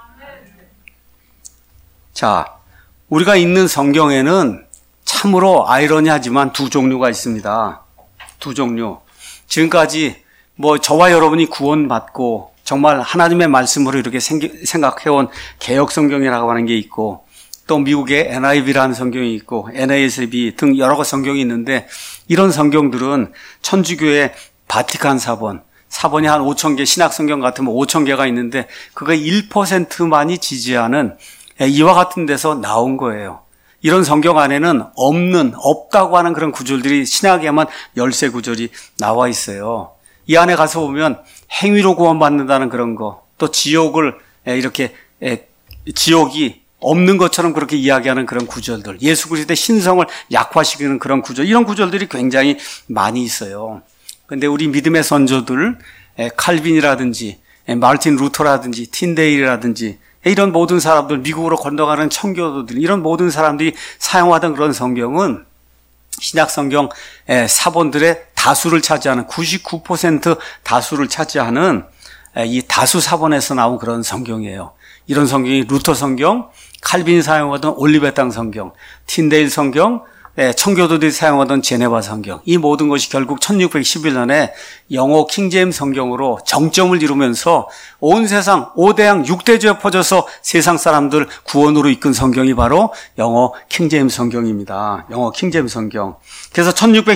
Speaker 1: 자, 우리가 읽는 성경에는 참으로 아이러니하지만 두 종류가 있습니다. 두 종류. 지금까지 저와 여러분이 구원받고 정말 하나님의 말씀으로 이렇게 생각해온 개혁성경이라고 하는 게 있고 또 미국의 NIV라는 성경이 있고 NASB 등 여러 성경이 있는데 이런 성경들은 천주교의 바티칸 사본이 한 5,000개, 신약성경 같으면 5,000개가 있는데 그거 1%만이 지지하는 이와 같은 데서 나온 거예요. 이런 성경 안에는 없다고 하는 그런 구절들이 신약에만 13 구절이 나와 있어요. 이 안에 가서 보면 행위로 구원받는다는 그런 거, 또 지옥을 지옥이 없는 것처럼 그렇게 이야기하는 그런 구절들, 예수 그리스도의 신성을 약화시키는 그런 구절, 이런 구절들이 굉장히 많이 있어요. 근데 우리 믿음의 선조들, 칼빈이라든지 마르틴 루터라든지 틴데일이라든지 이런 모든 사람들, 미국으로 건너가는 청교도들, 이런 모든 사람들이 사용하던 그런 성경은 신약성경 사본들의 다수를 차지하는 99% 다수를 차지하는 이 다수 사본에서 나온 그런 성경이에요. 이런 성경이 루터 성경, 칼빈이 사용하던 올리베탕 성경, 틴데일 성경, 청교도들이 사용하던 제네바 성경, 이 모든 것이 결국 1611년에 영어 킹제임스 성경으로 정점을 이루면서 온 세상 5대양 6대주에 퍼져서 세상 사람들 구원으로 이끈 성경이 바로 영어 킹제임스 성경입니다. 영어 킹제임스 성경. 그래서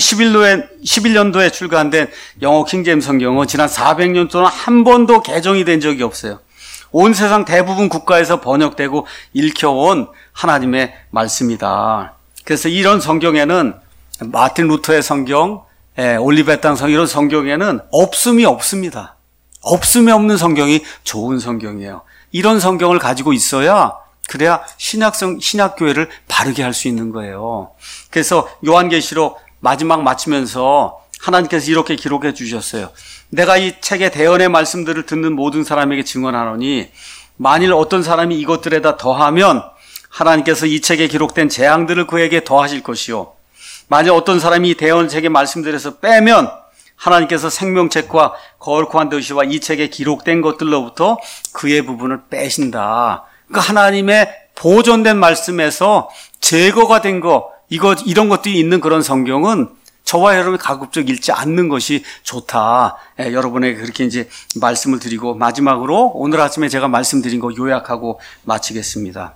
Speaker 1: 1611년도에 출간된 영어 킹제임스 성경은 지난 400년 동안 한 번도 개정이 된 적이 없어요. 온 세상 대부분 국가에서 번역되고 읽혀온 하나님의 말씀이다. 그래서 이런 성경에는 마틴 루터의 성경, 올리베탕 성경, 이런 성경에는 없음이 없습니다. 없음이 없는 성경이 좋은 성경이에요. 이런 성경을 가지고 있어야 그래야 신약교회를 바르게 할 수 있는 거예요. 그래서 요한계시록 마지막 마치면서 하나님께서 이렇게 기록해 주셨어요. 내가 이 책의 대언의 말씀들을 듣는 모든 사람에게 증언하노니 만일 어떤 사람이 이것들에다 더하면 하나님께서 이 책에 기록된 재앙들을 그에게 더하실 것이요. 만약 어떤 사람이 이 대언책의 말씀들에서 빼면 하나님께서 생명책과 거룩한 도시와 이 책에 기록된 것들로부터 그의 부분을 빼신다. 그러니까 하나님의 보존된 말씀에서 제거가 된 거, 이런 것들이 있는 그런 성경은 저와 여러분이 가급적 읽지 않는 것이 좋다. 여러분에게 그렇게 이제 말씀을 드리고 마지막으로 오늘 아침에 제가 말씀드린 거 요약하고 마치겠습니다.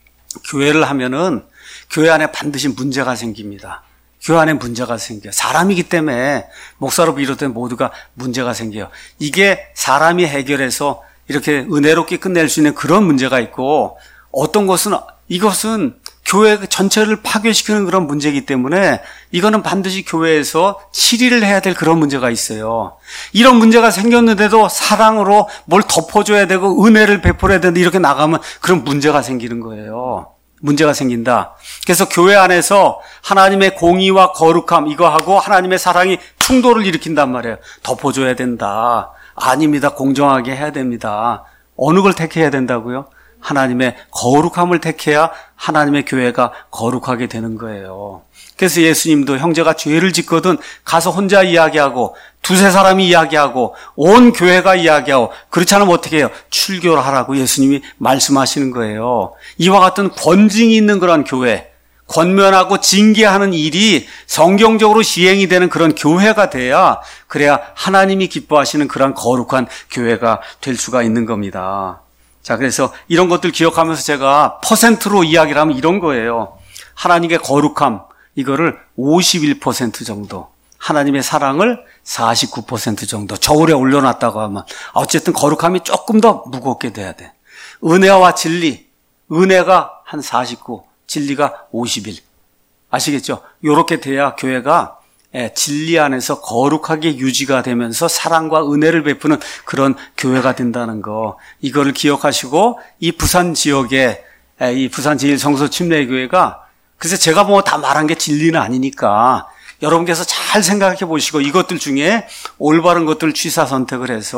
Speaker 1: 교회를 하면은 교회 안에 반드시 문제가 생깁니다. 교회 안에 문제가 생겨요. 사람이기 때문에 목사로 비롯된 모두가 문제가 생겨요. 이게 사람이 해결해서 이렇게 은혜롭게 끝낼 수 있는 그런 문제가 있고 어떤 것은 이것은 교회 전체를 파괴시키는 그런 문제이기 때문에 이거는 반드시 교회에서 치리를 해야 될 그런 문제가 있어요. 이런 문제가 생겼는데도 사랑으로 뭘 덮어줘야 되고 은혜를 베풀어야 되는데 이렇게 나가면 그런 문제가 생기는 거예요. 문제가 생긴다. 그래서 교회 안에서 하나님의 공의와 거룩함 이거하고 하나님의 사랑이 충돌을 일으킨단 말이에요. 덮어줘야 된다. 아닙니다. 공정하게 해야 됩니다. 어느 걸 택해야 된다고요? 하나님의 거룩함을 택해야 하나님의 교회가 거룩하게 되는 거예요. 그래서 예수님도 형제가 죄를 짓거든 가서 혼자 이야기하고 두세 사람이 이야기하고 온 교회가 이야기하고 그렇지 않으면 어떻게 해요? 출교를 하라고 예수님이 말씀하시는 거예요. 이와 같은 권징이 있는 그런 교회, 권면하고 징계하는 일이 성경적으로 시행이 되는 그런 교회가 돼야 그래야 하나님이 기뻐하시는 그런 거룩한 교회가 될 수가 있는 겁니다. 자, 그래서 이런 것들 기억하면서 제가 퍼센트로 이야기를 하면 이런 거예요. 하나님의 거룩함, 이거를 51% 정도, 하나님의 사랑을 49% 정도 저울에 올려놨다고 하면 어쨌든 거룩함이 조금 더 무겁게 돼야 돼. 은혜와 진리, 은혜가 한 49, 진리가 51. 아시겠죠? 이렇게 돼야 교회가 진리 안에서 거룩하게 유지가 되면서 사랑과 은혜를 베푸는 그런 교회가 된다는 거, 이거를 기억하시고 이 부산 지역에 이 부산 제1성서침례교회가 그래서 제가 뭐 다 말한 게 진리는 아니니까 여러분께서 잘 생각해 보시고 이것들 중에 올바른 것들을 취사 선택을 해서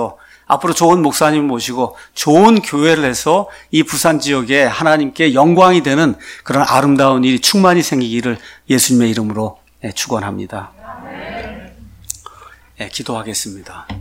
Speaker 1: 앞으로 좋은 목사님 모시고 좋은 교회를 해서 이 부산 지역에 하나님께 영광이 되는 그런 아름다운 일이 충만히 생기기를 예수님의 이름으로 축원합니다. 기도하겠습니다.